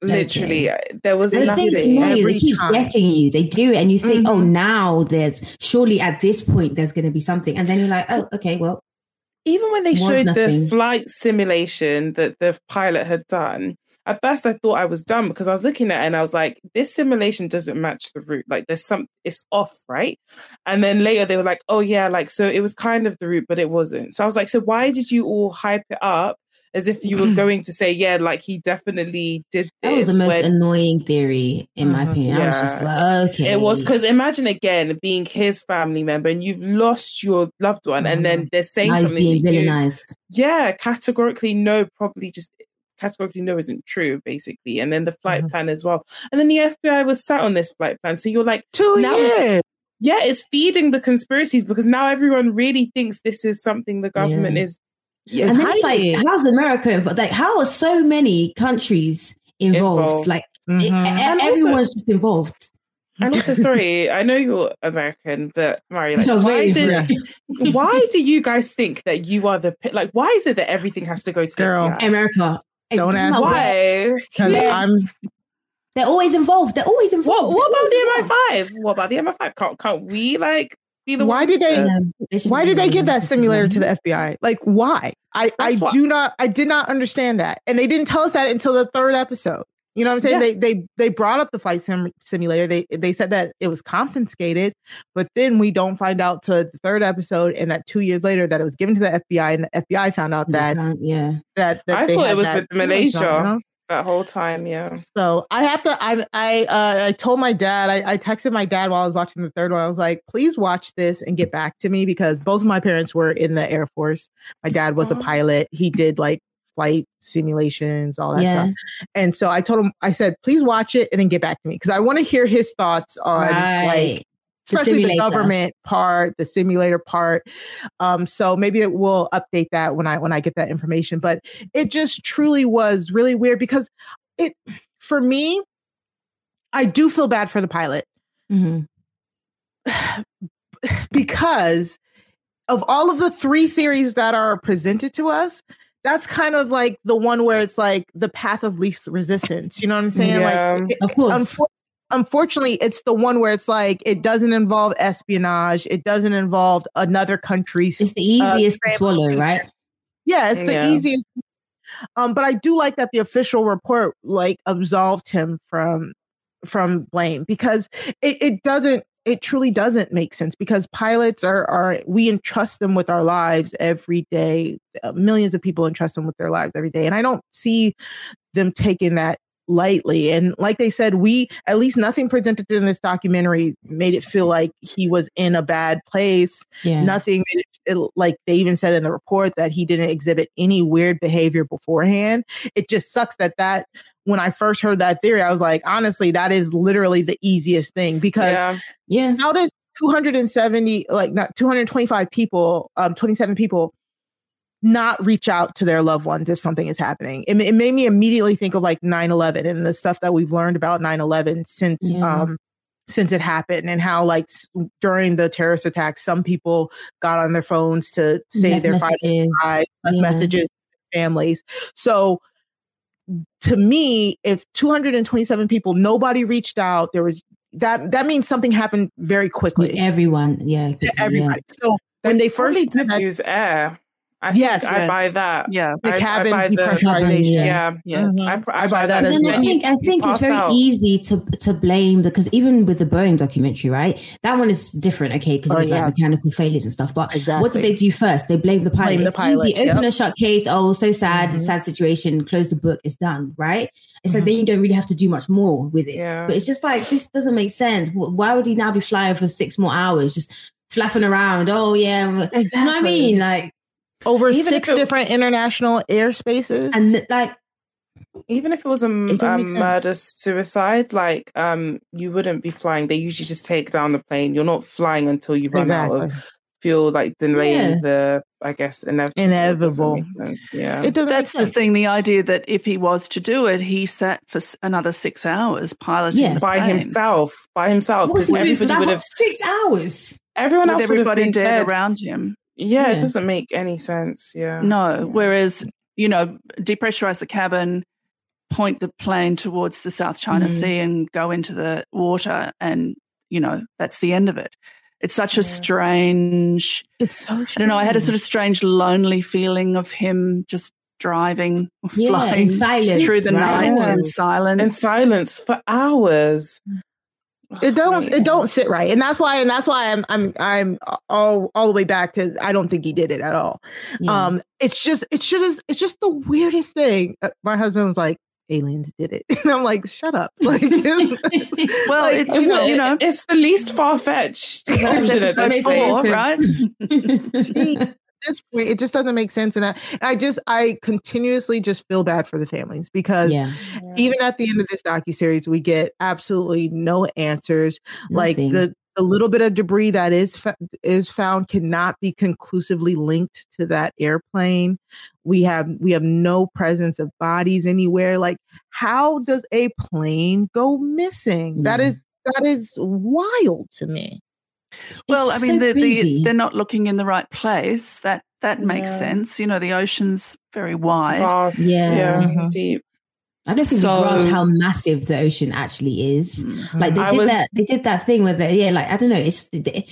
Literally, Okay. there was And the thing is nothing. annoying, every it keeps time. getting you. They do it, and you think, Mhm. oh, now there's surely at this point there's going to be something, and then you're like, oh, okay, well, Even when they Was showed nothing. the flight simulation that the pilot had done, at first I thought I was done because I was looking at it and I was like, this simulation doesn't match the route. Like there's some, it's off, right? And then later they were like, oh yeah, like, so it was kind of the route, but it wasn't. So I was like, so why did you all hype it up as if you were going to say, yeah, like he definitely did this? that was the most when- annoying theory, in my Mhm. opinion. I was just Yeah. like, okay. It was because imagine again being his family member and you've lost your loved one, and then they're saying now he's something being that you, villainized. yeah, categorically no, probably just categorically no isn't true, basically. And then the flight Mhm. plan as well. And then the F B I was sat on this flight plan. So you're like, Two now it's- years. yeah, it's feeding the conspiracies because now everyone really thinks this is something the government Yeah. is. Yeah, And then it's like, hiding. how's America involved? Like, how are so many countries involved? Involved. Like, Mhm. it- And also- everyone's just involved. and also, sorry, I know you're American, but Mari, like, I was why, waiting for did, it. why do you guys think that you are the like? Why is it that everything has to go to Girl. the F B I? America. It's Don't just ask not me. right. Why? Because Yeah. I'm They're always involved. They're always What, involved. what They're about the always M involved. I five? What about the M I five? Can't, can't we like be the Why ones did they- to- Yeah, they should why be did they give that involved. simulator to the F B I? Like, why? I, I That's why- do not, I did not understand that. And they didn't tell us that until the third episode. You know what I'm saying? Yeah. They, they, they brought up the flight sim- simulator. They, they said that it was confiscated, but then we don't find out till the third episode. And that two years later that it was given to the F B I, and the F B I found out that, Yeah. that, that I they thought had it was that with simulator, Malaysia. you know? that whole time? Yeah. So I have to. I I uh, I told my dad. I, I texted my dad while I was watching the third one. I was like, "Please watch this and get back to me," because both of my parents were in the Air Force. My dad was a Oh. pilot. He did like flight simulations, all that Yeah. stuff. And so I told him, I said, "Please watch it and then get back to me," because I want to hear his thoughts on like, Right. The especially the, simulator. government part, the simulator part. Um, so maybe it will update that when I when I get that information. But it just truly was really weird because it for me, I do feel bad for the pilot Mhm. because of all of the three theories that are presented to us. That's kind of like the one where it's like the path of least resistance. You know what I'm saying? Yeah. Like, Of course. unfor- unfortunately, it's the one where it's like it doesn't involve espionage. It doesn't involve another country's. It's the easiest to uh, swallow, right? Yeah, it's the Yeah. easiest. Um, but I do like that the official report like absolved him from from blame because it, it doesn't. It truly doesn't make sense because pilots are are we entrust them with our lives every day. Uh, millions of people entrust them with their lives every day, and I don't see them taking that lightly. And like they said, we at least nothing presented in this documentary made it feel like he was in a bad place. Yeah. Nothing made it, it like they even said in the report that he didn't exhibit any weird behavior beforehand. It just sucks that that when I first heard that theory, I was like, honestly, that is literally the easiest thing because Yeah. Yeah. how does two hundred seventy, like not two hundred twenty-five people, um, twenty-seven people not reach out to their loved ones if something is happening? It, it made me immediately think of like nine eleven and the stuff that we've learned about nine eleven since, Yeah. um, since it happened and how like s- during the terrorist attack, some people got on their phones to say Left their final messages. goodbyes, left Yeah. messages to families. So to me, if two hundred twenty-seven people, nobody reached out, there was that, that means something happened very quickly. Everyone. Yeah. to Yeah. everybody. So when they first Probably said did that, use air. I Yes, think I yes. buy that. Yeah. the I- I cabin buy the- depressurization. Yeah. Yeah. Yes. Mhm. I, I buy that And as then well. I think I think it's very easy to to blame because even with the Boeing documentary, right? That one is different, okay, because Oh, it was yeah. like mechanical failures and stuff. But Exactly. what did they do first? They blamed the pilot. Blame the It's pilot, easy. Open yep. a shut case. Oh, so sad. Mhm. Sad situation. Close the book. It's done, right? It's Mhm. like then you don't really have to do much more with it. Yeah. But it's just like this doesn't make sense. Wh- Why would he now be flying for six more hours, just flapping around? Oh yeah, you know what I mean? Like, Over Even six if it- different international airspaces. and like. Even if it was a It don't make um, sense. murder suicide, like um, you wouldn't be flying. They usually just take down the plane. You're not flying until you run out exactly. of fuel, like delaying Yeah. the, I guess, inevitable. Inevitable. It doesn't make sense. Yeah. It doesn't That's make the sense. thing. The idea that if he was to do it, he sat for s- another six hours piloting Yeah. the by plane himself, by himself, What was because he doing for everybody that would hot have, six hours? everyone with else would have everybody been dead dead. around him. Yeah, Yeah. it doesn't make any sense. Yeah. No. Whereas, you know, depressurize the cabin, point the plane towards the South China mm. Sea and go into the water, and you know that's the end of it. It's such yeah. a strange. It's so strange. I don't know. I had a sort of strange, lonely feeling of him just driving, yeah, flying silence, through the right? night yeah. in silence, in silence for hours. It don't it don't sit right, and that's why and that's why I'm I'm I'm all all the way back to I don't think he did it at all. Yeah. Um, it's just it's just it's just the weirdest thing. My husband was like, aliens did it, and I'm like, shut up. Like, well, like, it's you know, you know it's the least far fetched version at this four, right? At this point, it just doesn't make sense, and I, I just I continuously just feel bad for the families because yeah. even at the end of this docuseries, we get absolutely no answers. Nothing. Like the the little bit of debris that is fa- is found cannot be conclusively linked to that airplane. We have we have no presence of bodies anywhere. Like, how does a plane go missing? Yeah. That is that is wild to me. Well, it's I mean, so the, the, they're not looking in the right place. That that makes yeah. sense. You know, the ocean's very wide. Vast. Yeah, yeah mm-hmm. deep. I don't think so, we grasp how massive the ocean actually is. Mm-hmm. Like they I did was, that. They did that thing where they, yeah, like I don't know. It's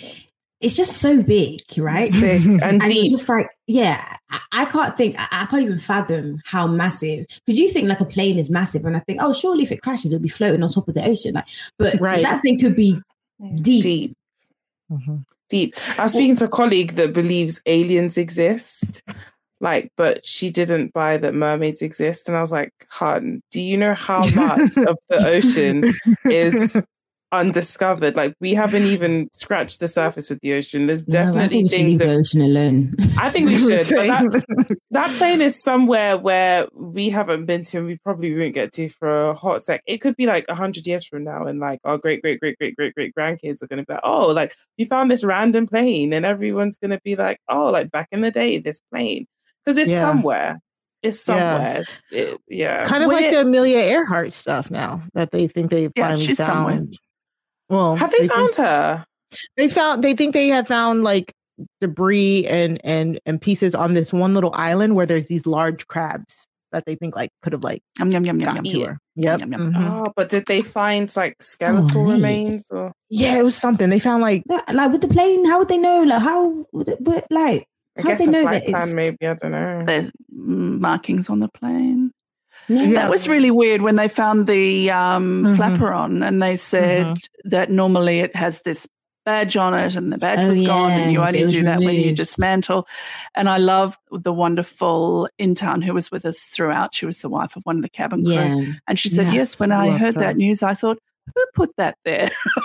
it's just so big, right? It's big and, and deep. Just like yeah, I, I can't think. I, I can't even fathom how massive. Because you think like a plane is massive, and I think, oh, surely if it crashes, it'll be floating on top of the ocean. Like, but right. that thing could be deep. Deep. Mm-hmm. Deep. I was speaking to a colleague that believes aliens exist, like, but she didn't buy that mermaids exist. And I was like, hun, do you know how much of the ocean is undiscovered? Like, we haven't even scratched the surface with the ocean. There's definitely no, I think we things leave that the ocean alone. I think we should. But that, that plane is somewhere where we haven't been to, and we probably won't get to for a hot sec. It could be like a hundred years from now, and like our great, great, great, great, great, great grandkids are going to be like, oh, like you found this random plane, and everyone's going to be like, oh, like back in the day, this plane, because it's yeah. somewhere. It's somewhere. Yeah, it, yeah. kind of Where, like the Amelia Earhart stuff now that they think they yeah, finally she's found. Somewhere. Well, have they, they found think, her? They found. They think they have found like debris and and and pieces on this one little island where there's these large crabs that they think like could have like yum, yum, yum, gotten yum, to yum. her. Yep. Yum, yum, yum. Oh, but did they find like skeletal oh, remains? Or yeah, it was something they found. Like like with the plane, how would they know? Like how would it, but like I how guess would they a know that plan, it's maybe I don't know. There's markings on the plane. Yeah. That was really weird when they found the um, mm-hmm. flaperon, and they said mm-hmm. that normally it has this badge on it, and the badge oh, was yeah. gone, and you only do that removed. when you dismantle. And I love the wonderful intern who was with us throughout. She was the wife of one of the cabin crew, yeah. and she said, "Yes, yes when I heard that. that news, I thought, who put that there?"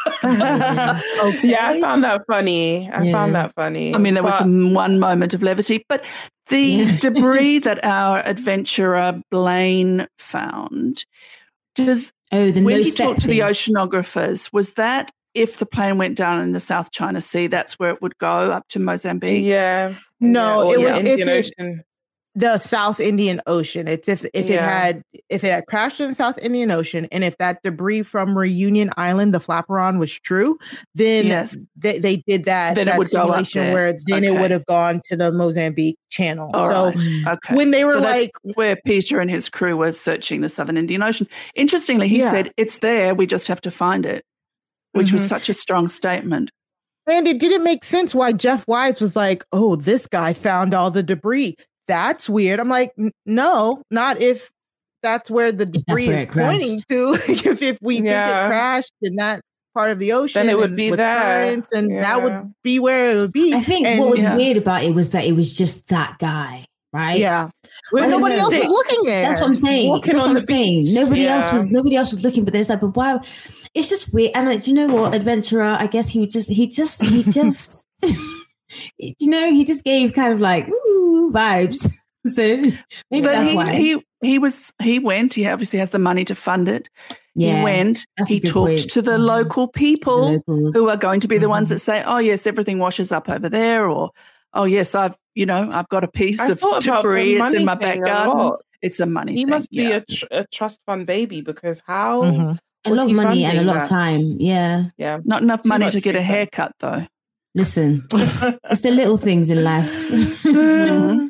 okay. Yeah, I found that funny. I yeah. found that funny. I mean, there but... was one moment of levity, but the yeah. debris that our adventurer Blaine found, does oh, the when no he talked to thing. the oceanographers, was that if the plane went down in the South China Sea, that's where it would go up to Mozambique? Yeah. No, yeah. it was yeah. Indian it, Ocean. The South Indian Ocean. It's if if yeah. it had if it had crashed in the South Indian Ocean, and if that debris from Reunion Island, the flaperon, was true, then yes. they, they did that, then that it would simulation go up where then okay. it would have gone to the Mozambique Channel. All so right. okay. when they were so like where Peter and his crew were searching the Southern Indian Ocean. Interestingly, he yeah. said it's there, we just have to find it, which mm-hmm. was such a strong statement. And it didn't make sense why Jeff Wise was like, oh, this guy found all the debris. That's weird. I'm like, no, not if that's where the debris where is pointing to. if, if we yeah. think it crashed in that part of the ocean, then it would be there. And yeah. that would be where it would be. I think and, what was yeah. weird about it was that it was just that guy, right? Yeah. Well, nobody else was looking there. That's what I'm saying. Walking That's on what I'm the saying. beach. Nobody yeah. else was. Nobody else was looking. But there's like, but wow, it's just weird. And like, do you know what, adventurer? I guess he would just, he just, he just, you know, he just gave kind of like ooh, vibes. So maybe but that's he, why he he was he went. He obviously has the money to fund it. Yeah, he went. He talked point. Mm-hmm. to the local people the who are going to be the mm-hmm. ones that say, "Oh yes, everything washes up over there," or "Oh yes, I've you know I've got a piece I of debris. It's in my back garden." It's a money. He thing. must be yeah. a, tr- a trust fund baby because how mm-hmm. a lot of money and a lot that? of time. Yeah, yeah, not enough Too money to get a time. haircut though. Listen, it's the little things in life. mm-hmm.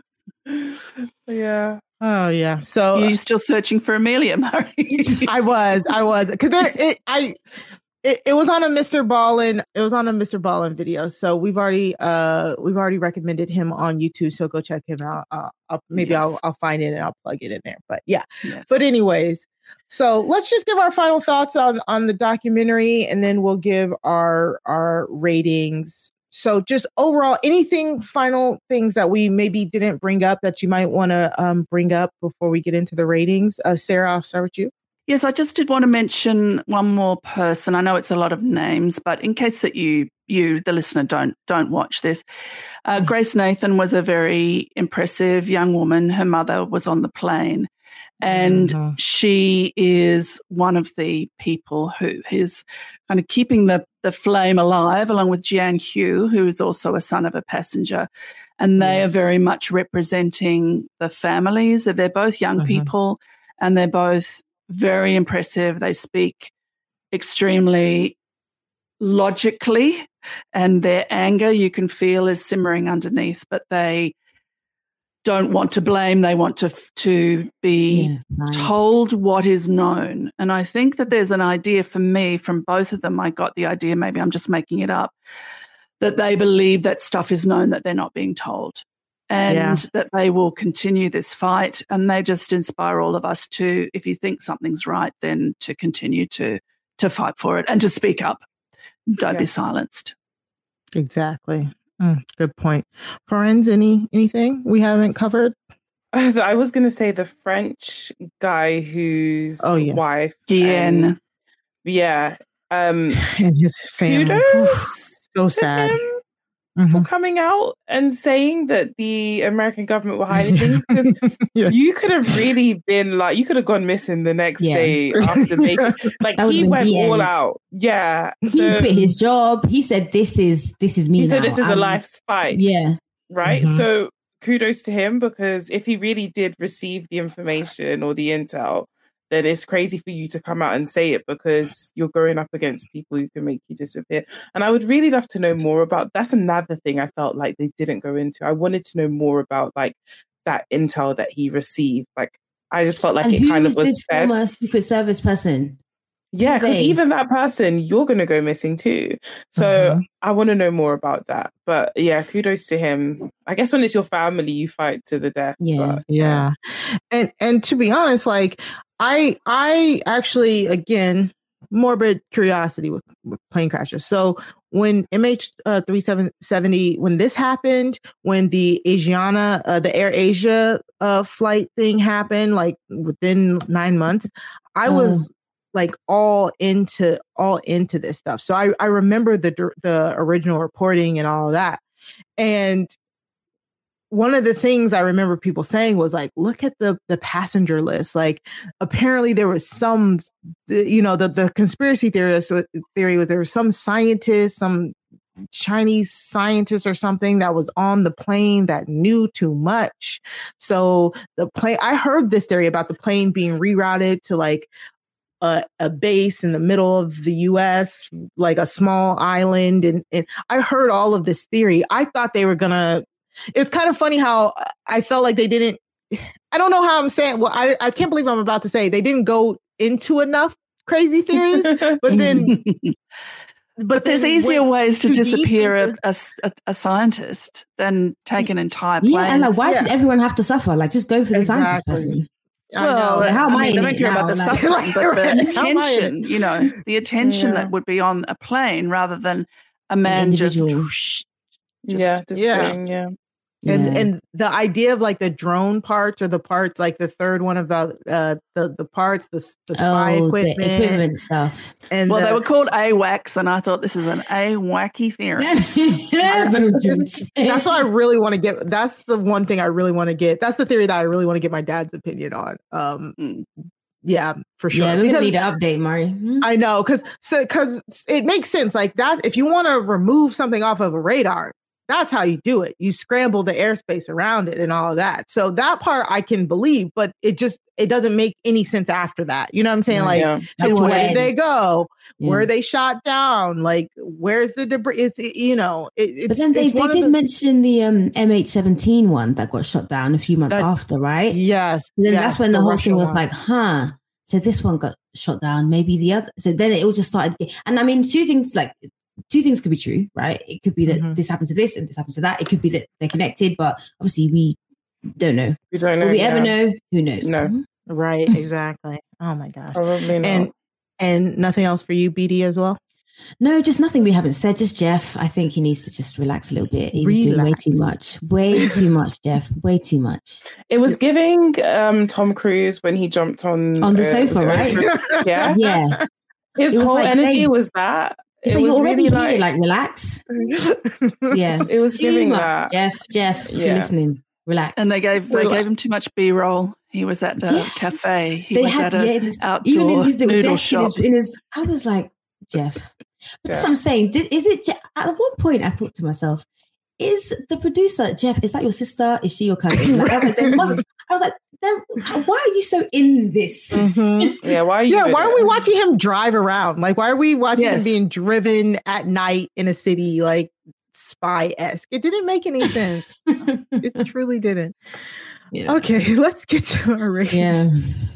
Yeah. Oh yeah. So you're still searching for Amelia, Murray. I was, I was, because it, I, it, it was on a Mister Ballin, it was on a Mister Ballin video. So we've already, uh, we've already recommended him on YouTube. So go check him out. Uh, I'll, maybe yes. I'll, I'll find it and I'll plug it in there. But yeah. Yes. But anyways, so let's just give our final thoughts on on the documentary, and then we'll give our our ratings. So just overall, anything final things that we maybe didn't bring up that you might want to um, bring up before we get into the ratings? Uh, Sarah, I'll start with you. Yes, I just did want to mention one more person. I know it's a lot of names, but in case that you, you the listener, don't don't watch this, uh, Grace Nathan was a very impressive young woman. Her mother was on the plane, and mm-hmm. she is one of the people who is kind of keeping the, the flame alive, along with Jian Hu, who is also a son of a passenger. And they yes. are very much representing the families. They're both young mm-hmm. people, and they're both very impressive. They speak extremely logically, and their anger you can feel is simmering underneath, but they don't want to blame. They want to to be yeah, nice. told what is known. And I think that there's an idea for me from both of them. I got the idea, maybe I'm just making it up, that they believe that stuff is known that they're not being told. And yeah. that they will continue this fight, and they just inspire all of us to, if you think something's right, then to continue to to fight for it and to speak up. Don't yeah. be silenced. Exactly. Mm, good point. Friends, any anything we haven't covered? I was going to say the French guy whose oh, yeah. wife, Guillen. yeah, um, and his family. Kudos so sad. Him. Mm-hmm. For coming out and saying that the American government were hiding things, because yeah. you could have really been like, you could have gone missing the next yeah. day after making, like he went all ends. out. Yeah, he so, quit his job. He said, "This is this is me." He now. said, "This is I'm, a life's fight." Yeah, right. Mm-hmm. So kudos to him, because if he really did receive the information or the intel, then it's crazy for you to come out and say it, because you're going up against people who can make you disappear. And I would really love to know more about, that's another thing I felt like they didn't go into. I wanted to know more about like that intel that he received. Like, I just felt like and it who kind is of was this said. former Secret Service person? Yeah, because even that person, you're going to go missing too. So mm-hmm. I want to know more about that. But yeah, kudos to him. I guess when it's your family, you fight to the death. Yeah, but, yeah. And and to be honest, like I I actually, again, morbid curiosity with, with plane crashes. So when M H thirty-seven seventy, when this happened, when the Asiana, uh, the Air Asia uh, flight thing happened, like within nine months, I oh. was like all into all into this stuff. So I, I remember the the original reporting and all of that. And one of the things I remember people saying was like, look at the the passenger list. Like apparently there was some, you know, the, the conspiracy theorist theory was there was some scientist, some Chinese scientist or something that was on the plane that knew too much. So the plane, I heard this theory about the plane being rerouted to like A, a base in the middle of the U S, like a small island. And, and I heard all of this theory. I thought they were going to, it's kind of funny how I felt like they didn't, I don't know how I'm saying, well, I, I can't believe I'm about to say they didn't go into enough crazy theories, but then. But, but there's easier ways to disappear a, a, a scientist than take an entire plane. Yeah, and like, why yeah. should everyone have to suffer? Like, just go for the exactly. scientist person. Well, I know. How am I, I mean, I don't care about the like, suffering, but the attention, you know, the attention yeah. that would be on a plane rather than a man just, whoosh, just yeah, just yeah. Going, yeah. And yeah. and the idea of like the drone parts or the parts, like the third one about uh, the the parts, the, the spy oh, equipment, the equipment stuff. And well, the, they were called AWACS, and I thought this is an A-wacky theory. That's what I really want to get. That's the one thing I really want to get. That's the theory that I really want to get my dad's opinion on. Um, mm. Yeah, for sure. Yeah, we need to update, Mari. Mm-hmm. I know, because so because it makes sense. Like that, if you want to remove something off of a radar, that's how you do it. You scramble the airspace around it and all of that. So that part I can believe, but it just, it doesn't make any sense after that. You know what I'm saying? Like, yeah. it's where did they go? Yeah. Where are they shot down? Like, where's the debris? It's, you know, it, it's, but then they, they did the, mention the um, M H seventeen one that got shot down a few months that, after, right? Yes. And then yes, that's when the, the whole Russian thing was one. Like, huh, so this one got shot down, maybe the other. So then it all just started. And I mean, two things like, two things could be true, right? It could be that mm-hmm. this happened to this and this happened to that. It could be that they're connected, but obviously we don't know. We don't know. Will we yeah. ever know? Who knows? No. Right, exactly. Oh my gosh. Probably not. And and nothing else for you, B D, as well? No, just nothing we haven't said. Just Jeff. I think he needs to just relax a little bit. He relax. was doing way too much. Way too much, Jeff. Way too much. It was giving um, Tom Cruise when he jumped on on the uh, sofa, right? yeah, yeah. His whole like, energy babes, was that. It's it like was you're already really here, like, like relax. Yeah, it was too giving much, that. Jeff. Jeff, if yeah. you're listening, relax. And they gave they gave him too much B-roll. He was at a yeah. cafe. He they was had, at a yeah, his, outdoor even in his little noodle desk shop. In his, in his, I was like, Jeff. But that's what I'm saying. Did, is it at one point? I thought to myself, is the producer Jeff? Is that your sister? Is she your cousin? Like, I was like, there must, I was like, there, why are you so in this? Mm-hmm. Yeah, why? Are you yeah, why are we watching him drive around? Like, why are we watching yes. him being driven at night in a city like spy-esque? It didn't make any sense. It truly didn't. Yeah. Okay, let's get to our rating. Yeah.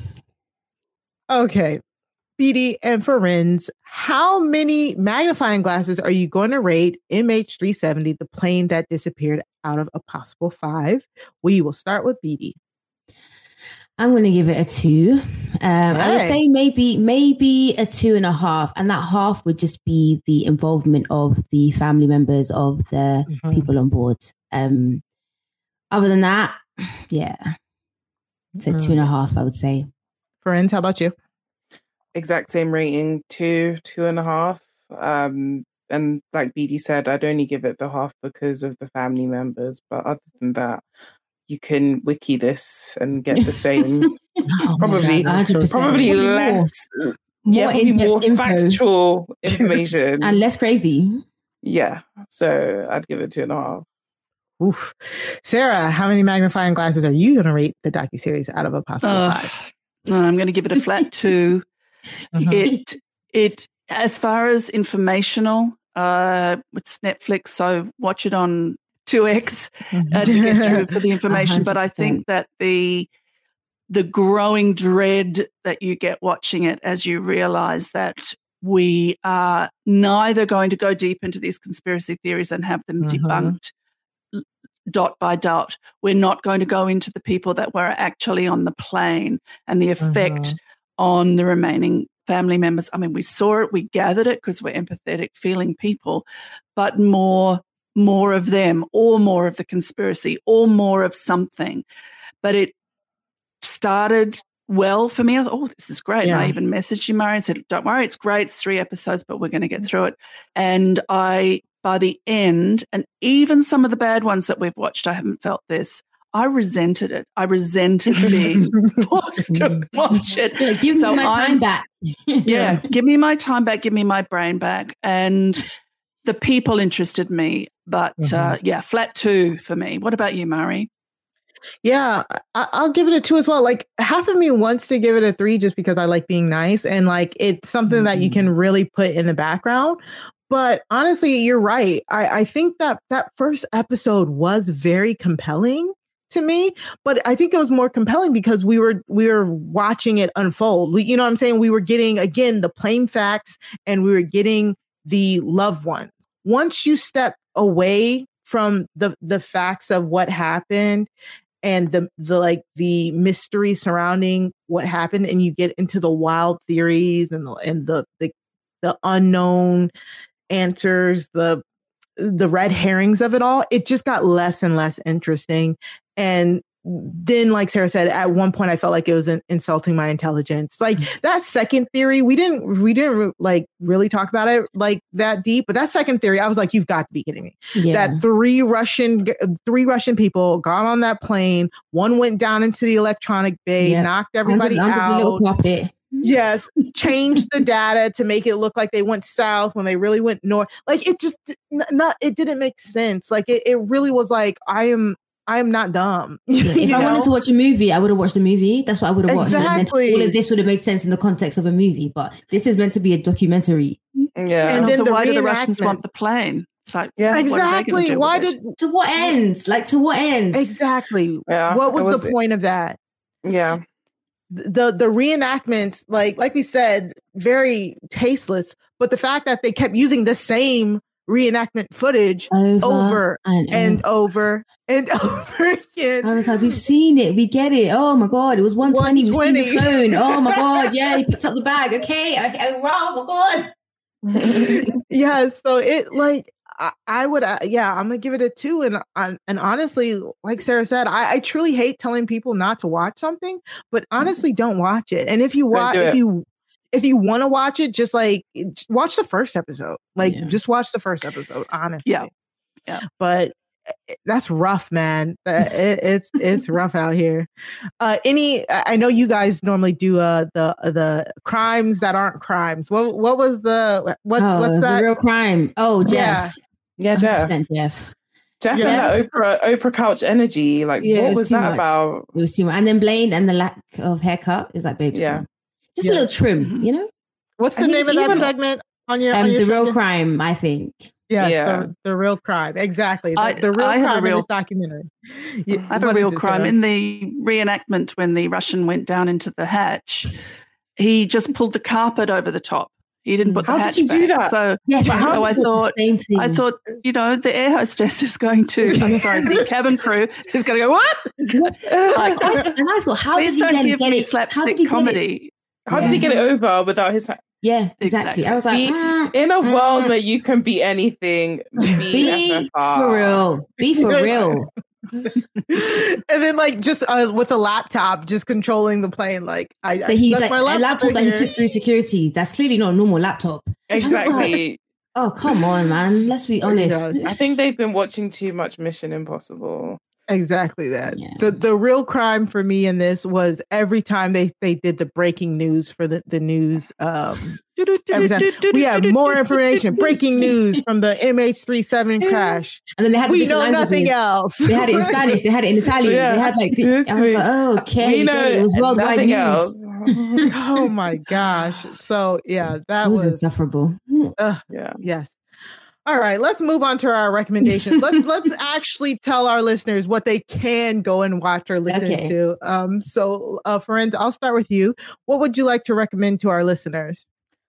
Okay. B D and Ferenz, how many magnifying glasses are you going to rate M H three seventy, the plane that disappeared, out of a possible five? We will start with B D. I'm going to give it a two. Um, right. I would say maybe maybe a two and a half, and that half would just be the involvement of the family members of the mm-hmm. people on board. Um, other than that, yeah, so mm-hmm. two and a half, I would say. Ferenz, how about you? Exact same rating, two, two and a half. Um, and like B D said, I'd only give it the half because of the family members. But other than that, you can wiki this and get the same. oh probably, probably less. More, yeah, more, probably more info. Factual information and less crazy. Yeah, so I'd give it two and a half. Oof. Sarah, how many magnifying glasses are you going to rate the docuseries out of a possible uh, five? I'm going to give it a flat two. Uh-huh. It it as far as informational, uh, it's Netflix, so watch it on two X uh, to get through for the information. one hundred percent. But I think that the the growing dread that you get watching it as you realize that we are neither going to go deep into these conspiracy theories and have them uh-huh. debunked dot by dot. We're not going to go into the people that were actually on the plane and the effect uh-huh. on the remaining family members. I mean, we saw it, we gathered it because we're empathetic, feeling people, but more, more of them, or more of the conspiracy, or more of something. But it started well for me. I thought, oh, this is great. Yeah. And I even messaged you, Murray, and said, don't worry, it's great. It's three episodes, but we're going to get through it. And I, by the end, and even some of the bad ones that we've watched, I haven't felt this. I resented it. I resented being forced to watch it. Yeah, give so me my I'm, time back. yeah, give me my time back. Give me my brain back. And the people interested me. But mm-hmm. uh, yeah, flat two for me. What about you, Murray? Yeah, I- I'll give it a two as well. Like half of me wants to give it a three just because I like being nice. And like it's something mm-hmm. that you can really put in the background. But honestly, you're right. I, I think that that first episode was very compelling to me, but I think it was more compelling because we were we were watching it unfold. We, you know what I'm saying? We were getting, again, the plain facts, and we were getting the loved one. Once you step away from the the facts of what happened and the the like the mystery surrounding what happened, and you get into the wild theories and the, and the the the unknown answers, the the red herrings of it all, it just got less and less interesting. And then, like Sarah said, at one point I felt like it was in- insulting my intelligence. Like that second theory, we didn't we didn't like really talk about it like that deep. But that second theory, I was like, you've got to be kidding me. Yeah. That three Russian three Russian people got on that plane. One went down into the electronic bay, yeah. knocked everybody under, out. Under the little puppet. Yes, change the data to make it look like they went south when they really went north. Like it just not it didn't make sense. Like it, it really was like I am I am not dumb. Yeah, if I know? wanted to watch a movie, I would have watched a movie. That's what I would have watched. Exactly. And then all of this would have made sense in the context of a movie, but this is meant to be a documentary. Yeah. And, and also, the why do the Russians want the plane? It's like, yeah, exactly. Why did to what ends? Like to what ends? Exactly. Yeah, what was, was the point of that? Yeah. The the reenactments, like like we said, very tasteless. But the fact that they kept using the same reenactment footage over, over and, and over and over again. I was like, we've seen it, we get it. Oh my god, it was one twenty. We've seen the phone. Oh my god, yeah, he picked up the bag. Okay, okay, oh my god. Yeah, so it like. I, I would, uh, yeah, I'm gonna give it a two, and uh, and honestly, like Sarah said, I, I truly hate telling people not to watch something, but honestly, don't watch it. And if you watch, if you if you want to watch it, just like watch the first episode, like yeah. just watch the first episode, honestly. Yeah, yeah. But that's rough, man. it, it's it's rough out here. Uh, any, I know you guys normally do uh the the crimes that aren't crimes. What what was the what's oh, what's that the real crime? Oh, Jeff. Yeah. Yeah, Jeff. Jeff. Jeff yeah. and that Oprah Oprah couch energy. Like, yeah, what was, was that much. about? It was too much. And then Blaine and the lack of haircut is like, babe, yeah, just yeah. a little trim, you know. What's the I name of that segment on your? Um, on your the show? Real Crime, I think. Yes, yeah, the, the real crime. Exactly. The, I, the real I crime real, in this documentary. I have a real crime. In the reenactment when the Russian went down into the hatch, he just pulled the carpet over the top. He didn't put how the hatch did you back. do that? So, yes, so I thought, I thought, you know, the air hostess is going to, I'm sorry, the cabin crew is going to go, what? Like, and I thought, how did he don't then give get me it? slapstick comedy. How yeah. did he get it over without his? Yeah, exactly. exactly. I was like, be, mm, in a mm, world where you can be anything, be, be for real, be for real. And then, like, just uh, with a laptop, just controlling the plane. Like, I, that he, I like, my laptop a laptop that here. he took through security. That's clearly not a normal laptop. Exactly. Like, oh, come on, man. Let's be honest. I think they've been watching too much Mission Impossible. Exactly that. Yeah. The the real crime for me in this was every time they, they did the breaking news for the, the news. Um, every time we have more information, breaking news from the M H thirty-seven crash. And then they had we know languages. nothing else. They had it in Spanish. They had it in Italian. Yeah. They had like, the, I was like, oh, okay. We know it was worldwide news. Else. Oh my gosh. So yeah, that it was, was insufferable. Uh, yeah. Yes. All right, let's move on to our recommendations. let's let's actually tell our listeners what they can go and watch or listen okay. to. Um, so, uh, friends, I'll start with you. What would you like to recommend to our listeners?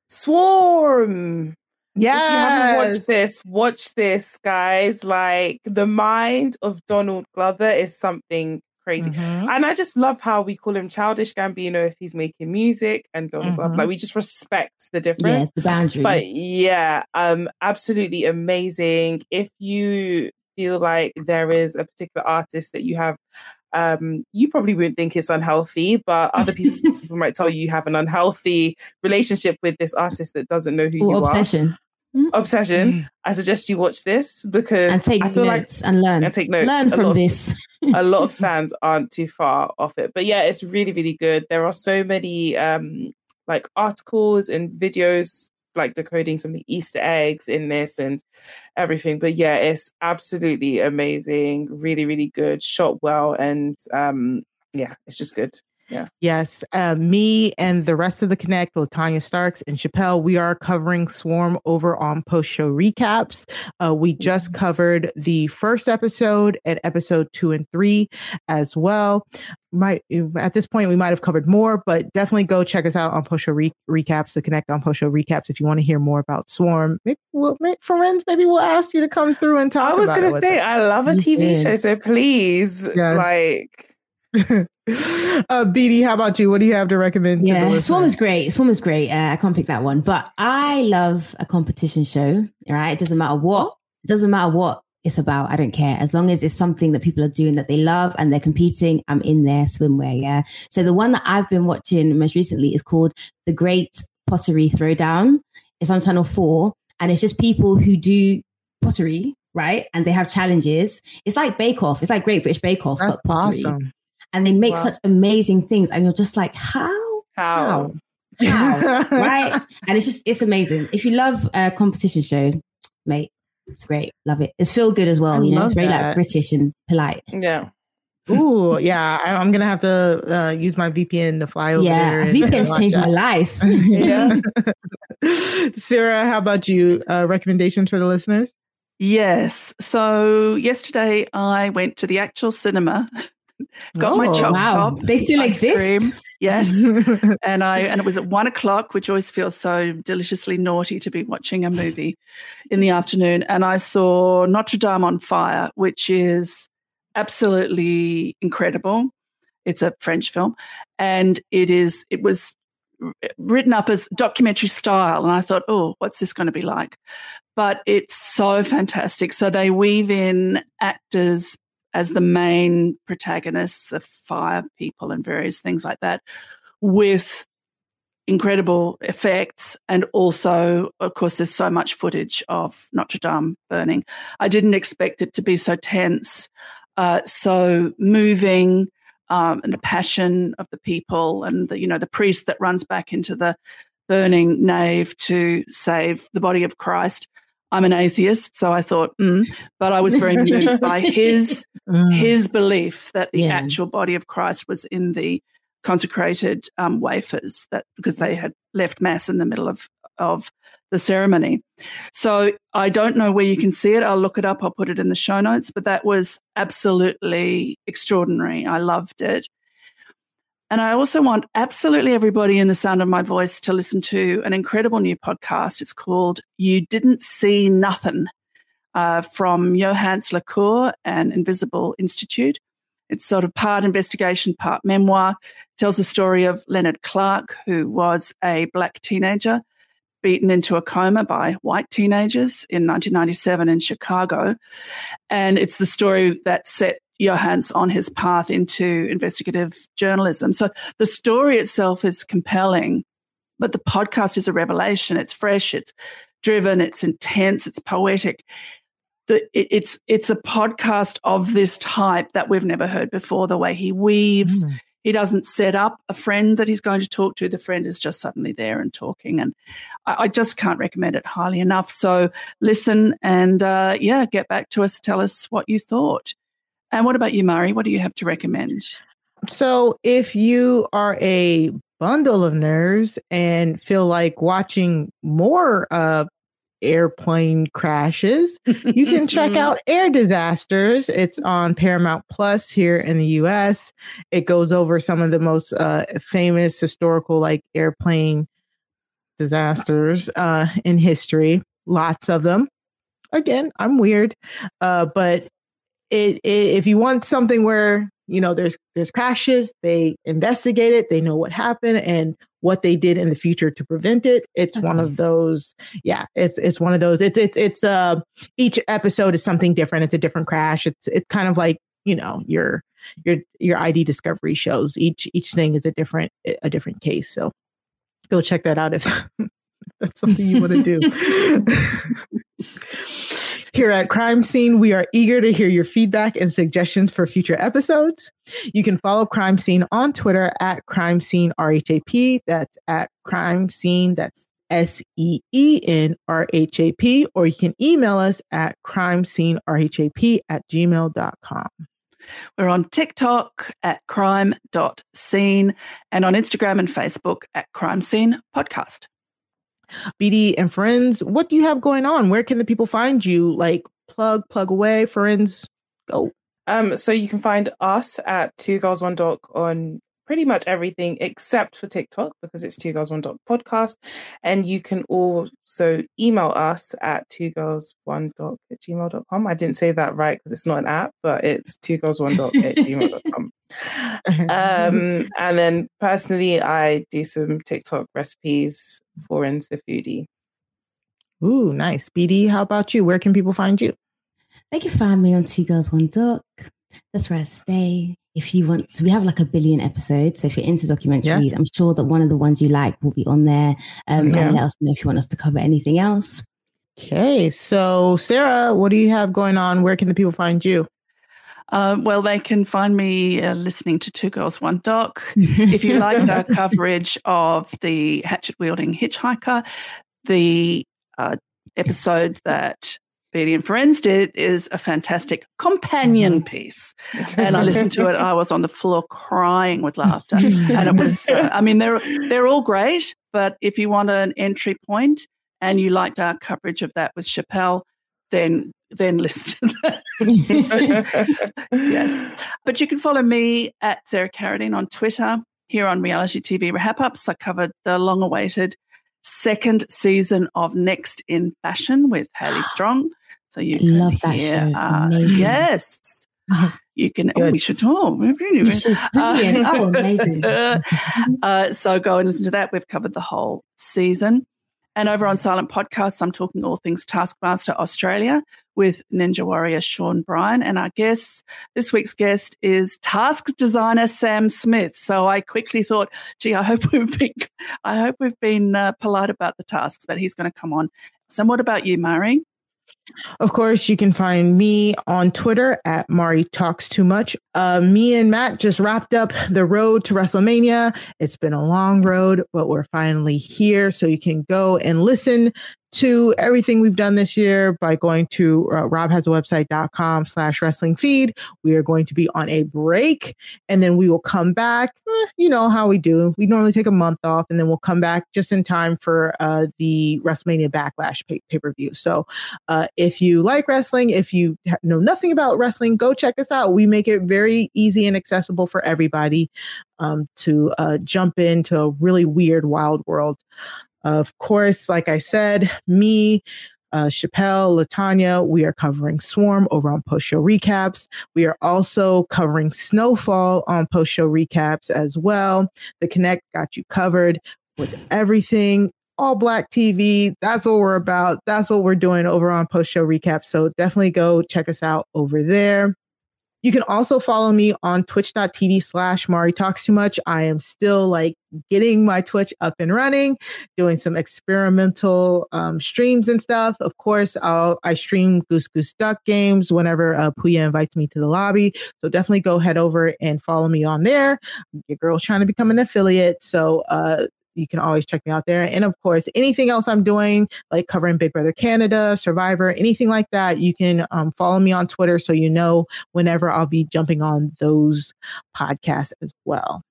Swarm. Yeah. If you haven't watched this, watch this, guys. Like, the mind of Donald Glover is something crazy. Mm-hmm. And I just love how we call him Childish Gambino if he's making music, and Donald mm-hmm. Glover. Like, we just respect the difference. Yes, the boundary. But yeah, um, absolutely amazing. If you feel like there is a particular artist that you have, um, you probably wouldn't think it's unhealthy, but other people, people might tell you you have an unhealthy relationship with this artist that doesn't know who or you obsession. are. Obsession. Mm. I suggest you watch this because and take I feel notes like and learn and take notes. Learn a from of, this. A lot of stands aren't too far off it, but yeah, it's really, really good. There are so many um, like articles and videos like decoding some of the Easter eggs in this and everything. But yeah, it's absolutely amazing. Really, really good. Shot well, and um, yeah, it's just good. Yeah. Yes. Uh, me and the rest of the Connect, Latanya Starks and Chappelle, we are covering Swarm over on post show recaps. Uh, we just covered the first episode and episode two and three as well. Might at this point we might have covered more, but definitely go check us out on post show re- recaps. The Connect on post show recaps if you want to hear more about Swarm. Maybe we'll, maybe, friends, maybe we'll ask you to come through and talk. I was about gonna it say us. I love a T V show, so please, yes. like. uh B D, how about you? What do you have to recommend? Yeah, to Swarm is great. Swarm is great. Uh, I can't pick that one, but I love a competition show. Right, it doesn't matter what. It doesn't matter what it's about. I don't care as long as it's something that people are doing that they love and they're competing. I'm in there, swimwear. Yeah. So the one that I've been watching most recently is called The Great Pottery Throwdown. It's on Channel Four, and it's just people who do pottery, right? And they have challenges. It's like Bake Off. It's like Great British Bake Off, That's but pottery. Awesome. And they make wow. such amazing things. And you're just like, how? How? how, right? And it's just, it's amazing. If you love a competition show, mate, it's great. Love it. It's feel good as well. I you know, it's very that. like British and polite. Yeah. Ooh, yeah. I, I'm gonna have to uh, use my V P N to fly over yeah, there. Yeah, V P N's changed that. my life. Yeah. Sarah, how about you? Uh, recommendations for the listeners? Yes. So yesterday I went to the actual cinema. Got oh, my chop wow. top. They still exist. Cream. Yes. and I and it was at one o'clock, which always feels so deliciously naughty to be watching a movie in the afternoon. And I saw Notre Dame on Fire, which is absolutely incredible. It's a French film, and it is it was written up as documentary style. And I thought, oh, what's this going to be like? But it's so fantastic. So they weave in actors as the main protagonists, the fire people and various things like that, with incredible effects. And also, of course, there's so much footage of Notre Dame burning. I didn't expect it to be so tense, uh, so moving, um, and the passion of the people and the, you know, the priest that runs back into the burning nave to save the body of Christ. I'm an atheist, so I thought, mm, but I was very moved by his mm. his belief that the yeah. actual body of Christ was in the consecrated um, wafers, that because they had left mass in the middle of of the ceremony. So I don't know where you can see it. I'll look it up. I'll put it in the show notes. But that was absolutely extraordinary. I loved it. And I also want absolutely everybody in the sound of my voice to listen to an incredible new podcast. It's called You Didn't See Nothing, uh, from Johannes Lacour and Invisible Institute. It's sort of part investigation, part memoir. It tells the story of Leonard Clark, who was a black teenager beaten into a coma by white teenagers in nineteen ninety-seven in Chicago. And it's the story that set Johannes on his path into investigative journalism. So the story itself is compelling, but the podcast is a revelation. It's fresh, it's driven, it's intense, it's poetic. The, it, it's it's a podcast of this type that we've never heard before, the way he weaves. Mm. He doesn't set up a friend that he's going to talk to. The friend is just suddenly there and talking. And I, I just can't recommend it highly enough. So listen and, uh, yeah, get back to us. Tell us what you thought. And what about you, Mari? What do you have to recommend? So if you are a bundle of nerds and feel like watching more uh, airplane crashes, you can check out Air Disasters. It's on Paramount Plus here in the U S. It goes over some of the most uh, famous historical like airplane disasters uh, in history. Lots of them. Again, I'm weird, uh, but It, it, if you want something where, you know, there's there's crashes, they investigate it, they know what happened and what they did in the future to prevent it. It's okay. one of those. Yeah, it's it's one of those. It's it's it's uh each episode is something different. It's a different crash. It's it's kind of like, you know, your your your I D Discovery shows. Each each thing is a different a different case. So go check that out if that's something you want to do. Here at Crime Scene, we are eager to hear your feedback and suggestions for future episodes. You can follow Crime Scene on Twitter at Crime Scene R H A P. That's at Crime Scene. That's S E E N R H A P. Or you can email us at crimescenerhap at gmail dot com. We're on TikTok at crime dot scene and on Instagram and Facebook at Crime Scene Podcast. B D and friends, what do you have going on? Where can the people find you? Like plug, plug away, friends, go. Um, so you can find us at Two Girls One Doc on pretty much everything except for TikTok because it's Two Girls One Doc podcast. And you can also email us at two girls one doc at gmail dot com. I didn't say that right because it's not an app, but it's two girls one doc at gmail dot com. Um, and then personally, I do some TikTok recipes for Renz the Foodie. Ooh, nice. B D, how about you? Where can people find you? They can find me on Two Girls One Doc. That's where I stay. If you want to, we have like a billion episodes. So if you're into documentaries, yeah. I'm sure that one of the ones you like will be on there. Um, yeah. And let us know if you want us to cover anything else. Okay. So Sarah, what do you have going on? Where can the people find you? Uh, well, they can find me uh, listening to Two Girls, One Doc. If you like our coverage of the hatchet-wielding hitchhiker, the uh, episode yes. that Beatty and Friends did is a fantastic companion piece. And I listened to it. I was on the floor crying with laughter. And it was, uh, I mean, they're they're all great, but if you want an entry point and you liked our coverage of that with Chappelle, then then listen to that. Yes. But you can follow me at Sarah Carradine on Twitter. Here on Reality T V Wrap-Ups, I covered the long-awaited second season of Next in Fashion with Hayley Strong. So you can love that hear, show. uh, yes. You can. Oh, we should talk. You should. Brilliant. Uh, oh, amazing. uh, so go and listen to that. We've covered the whole season. And over on Silent Podcasts, I'm talking all things Taskmaster Australia with Ninja Warrior Sean Bryan. And our guests, this week's guest is task designer Sam Smith. So I quickly thought, gee, I hope we've been, I hope we've been uh, polite about the tasks, but he's going to come on. So what about you, Mari? Of course, you can find me on Twitter at Mari Talks Too Much. Uh, me and Matt just wrapped up the road to WrestleMania. It's been a long road, but we're finally here. So you can go and listen to everything we've done this year by going to uh, robhasawebsite.com slash wrestling feed. We are going to be on a break and then we will come back. Eh, you know how we do. We normally take a month off and then we'll come back just in time for uh, the WrestleMania Backlash pay- pay-per-view. So uh, if you like wrestling, if you know nothing about wrestling, go check us out. We make it very easy and accessible for everybody um, to uh, jump into a really weird, wild world. Of course, like I said, me, uh, Chappelle, LaTanya, we are covering Swarm over on Post Show Recaps. We are also covering Snowfall on Post Show Recaps as well. The Connect got you covered with everything. All Black T V. That's what we're about. That's what we're doing over on Post Show Recaps. So definitely go check us out over there. You can also follow me on twitch.tv slash Mari Talks Too Much. I am still like getting my Twitch up and running, doing some experimental um, streams and stuff. Of course, I'll, I stream Goose Goose Duck games whenever uh, Puya invites me to the lobby. So definitely go head over and follow me on there. Your girl's trying to become an affiliate. So uh, you can always check me out there. And of course, anything else I'm doing, like covering Big Brother Canada, Survivor, anything like that, you can um, follow me on Twitter so you know whenever I'll be jumping on those podcasts as well.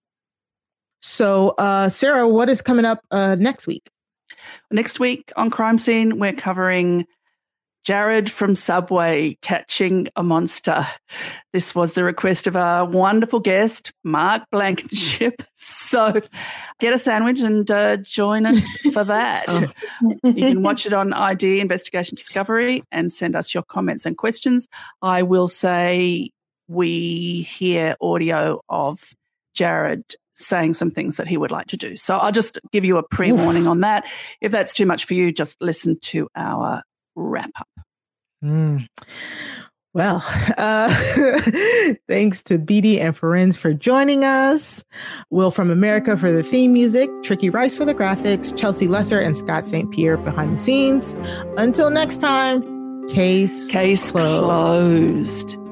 So, uh, Sarah, what is coming up uh, next week? Next week on Crime Scene, we're covering Jared from Subway catching a monster. This was the request of our wonderful guest, Mark Blankenship. So get a sandwich and uh, join us for that. Oh. You can watch it on I D Investigation Discovery and send us your comments and questions. I will say we hear audio of Jared saying some things that he would like to do. So I'll just give you a pre-warning on that. If that's too much for you, just listen to our wrap up. Mm. Well, uh, thanks to Beatty and Ferenz for joining us. Will from America for the theme music, Tricky Rice for the graphics, Chelsea Lesser and Scott Saint Pierre behind the scenes. Until next time, case, case closed. closed.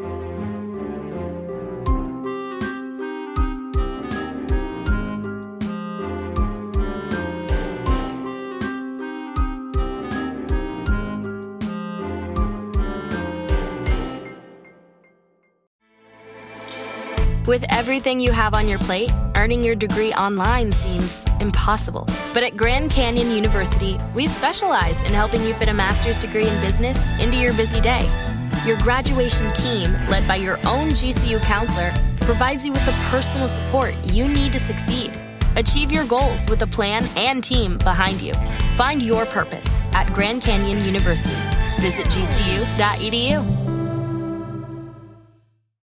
With everything you have on your plate, earning your degree online seems impossible. But at Grand Canyon University, we specialize in helping you fit a master's degree in business into your busy day. Your graduation team, led by your own G C U counselor, provides you with the personal support you need to succeed. Achieve your goals with a plan and team behind you. Find your purpose at Grand Canyon University. Visit G C U dot E D U.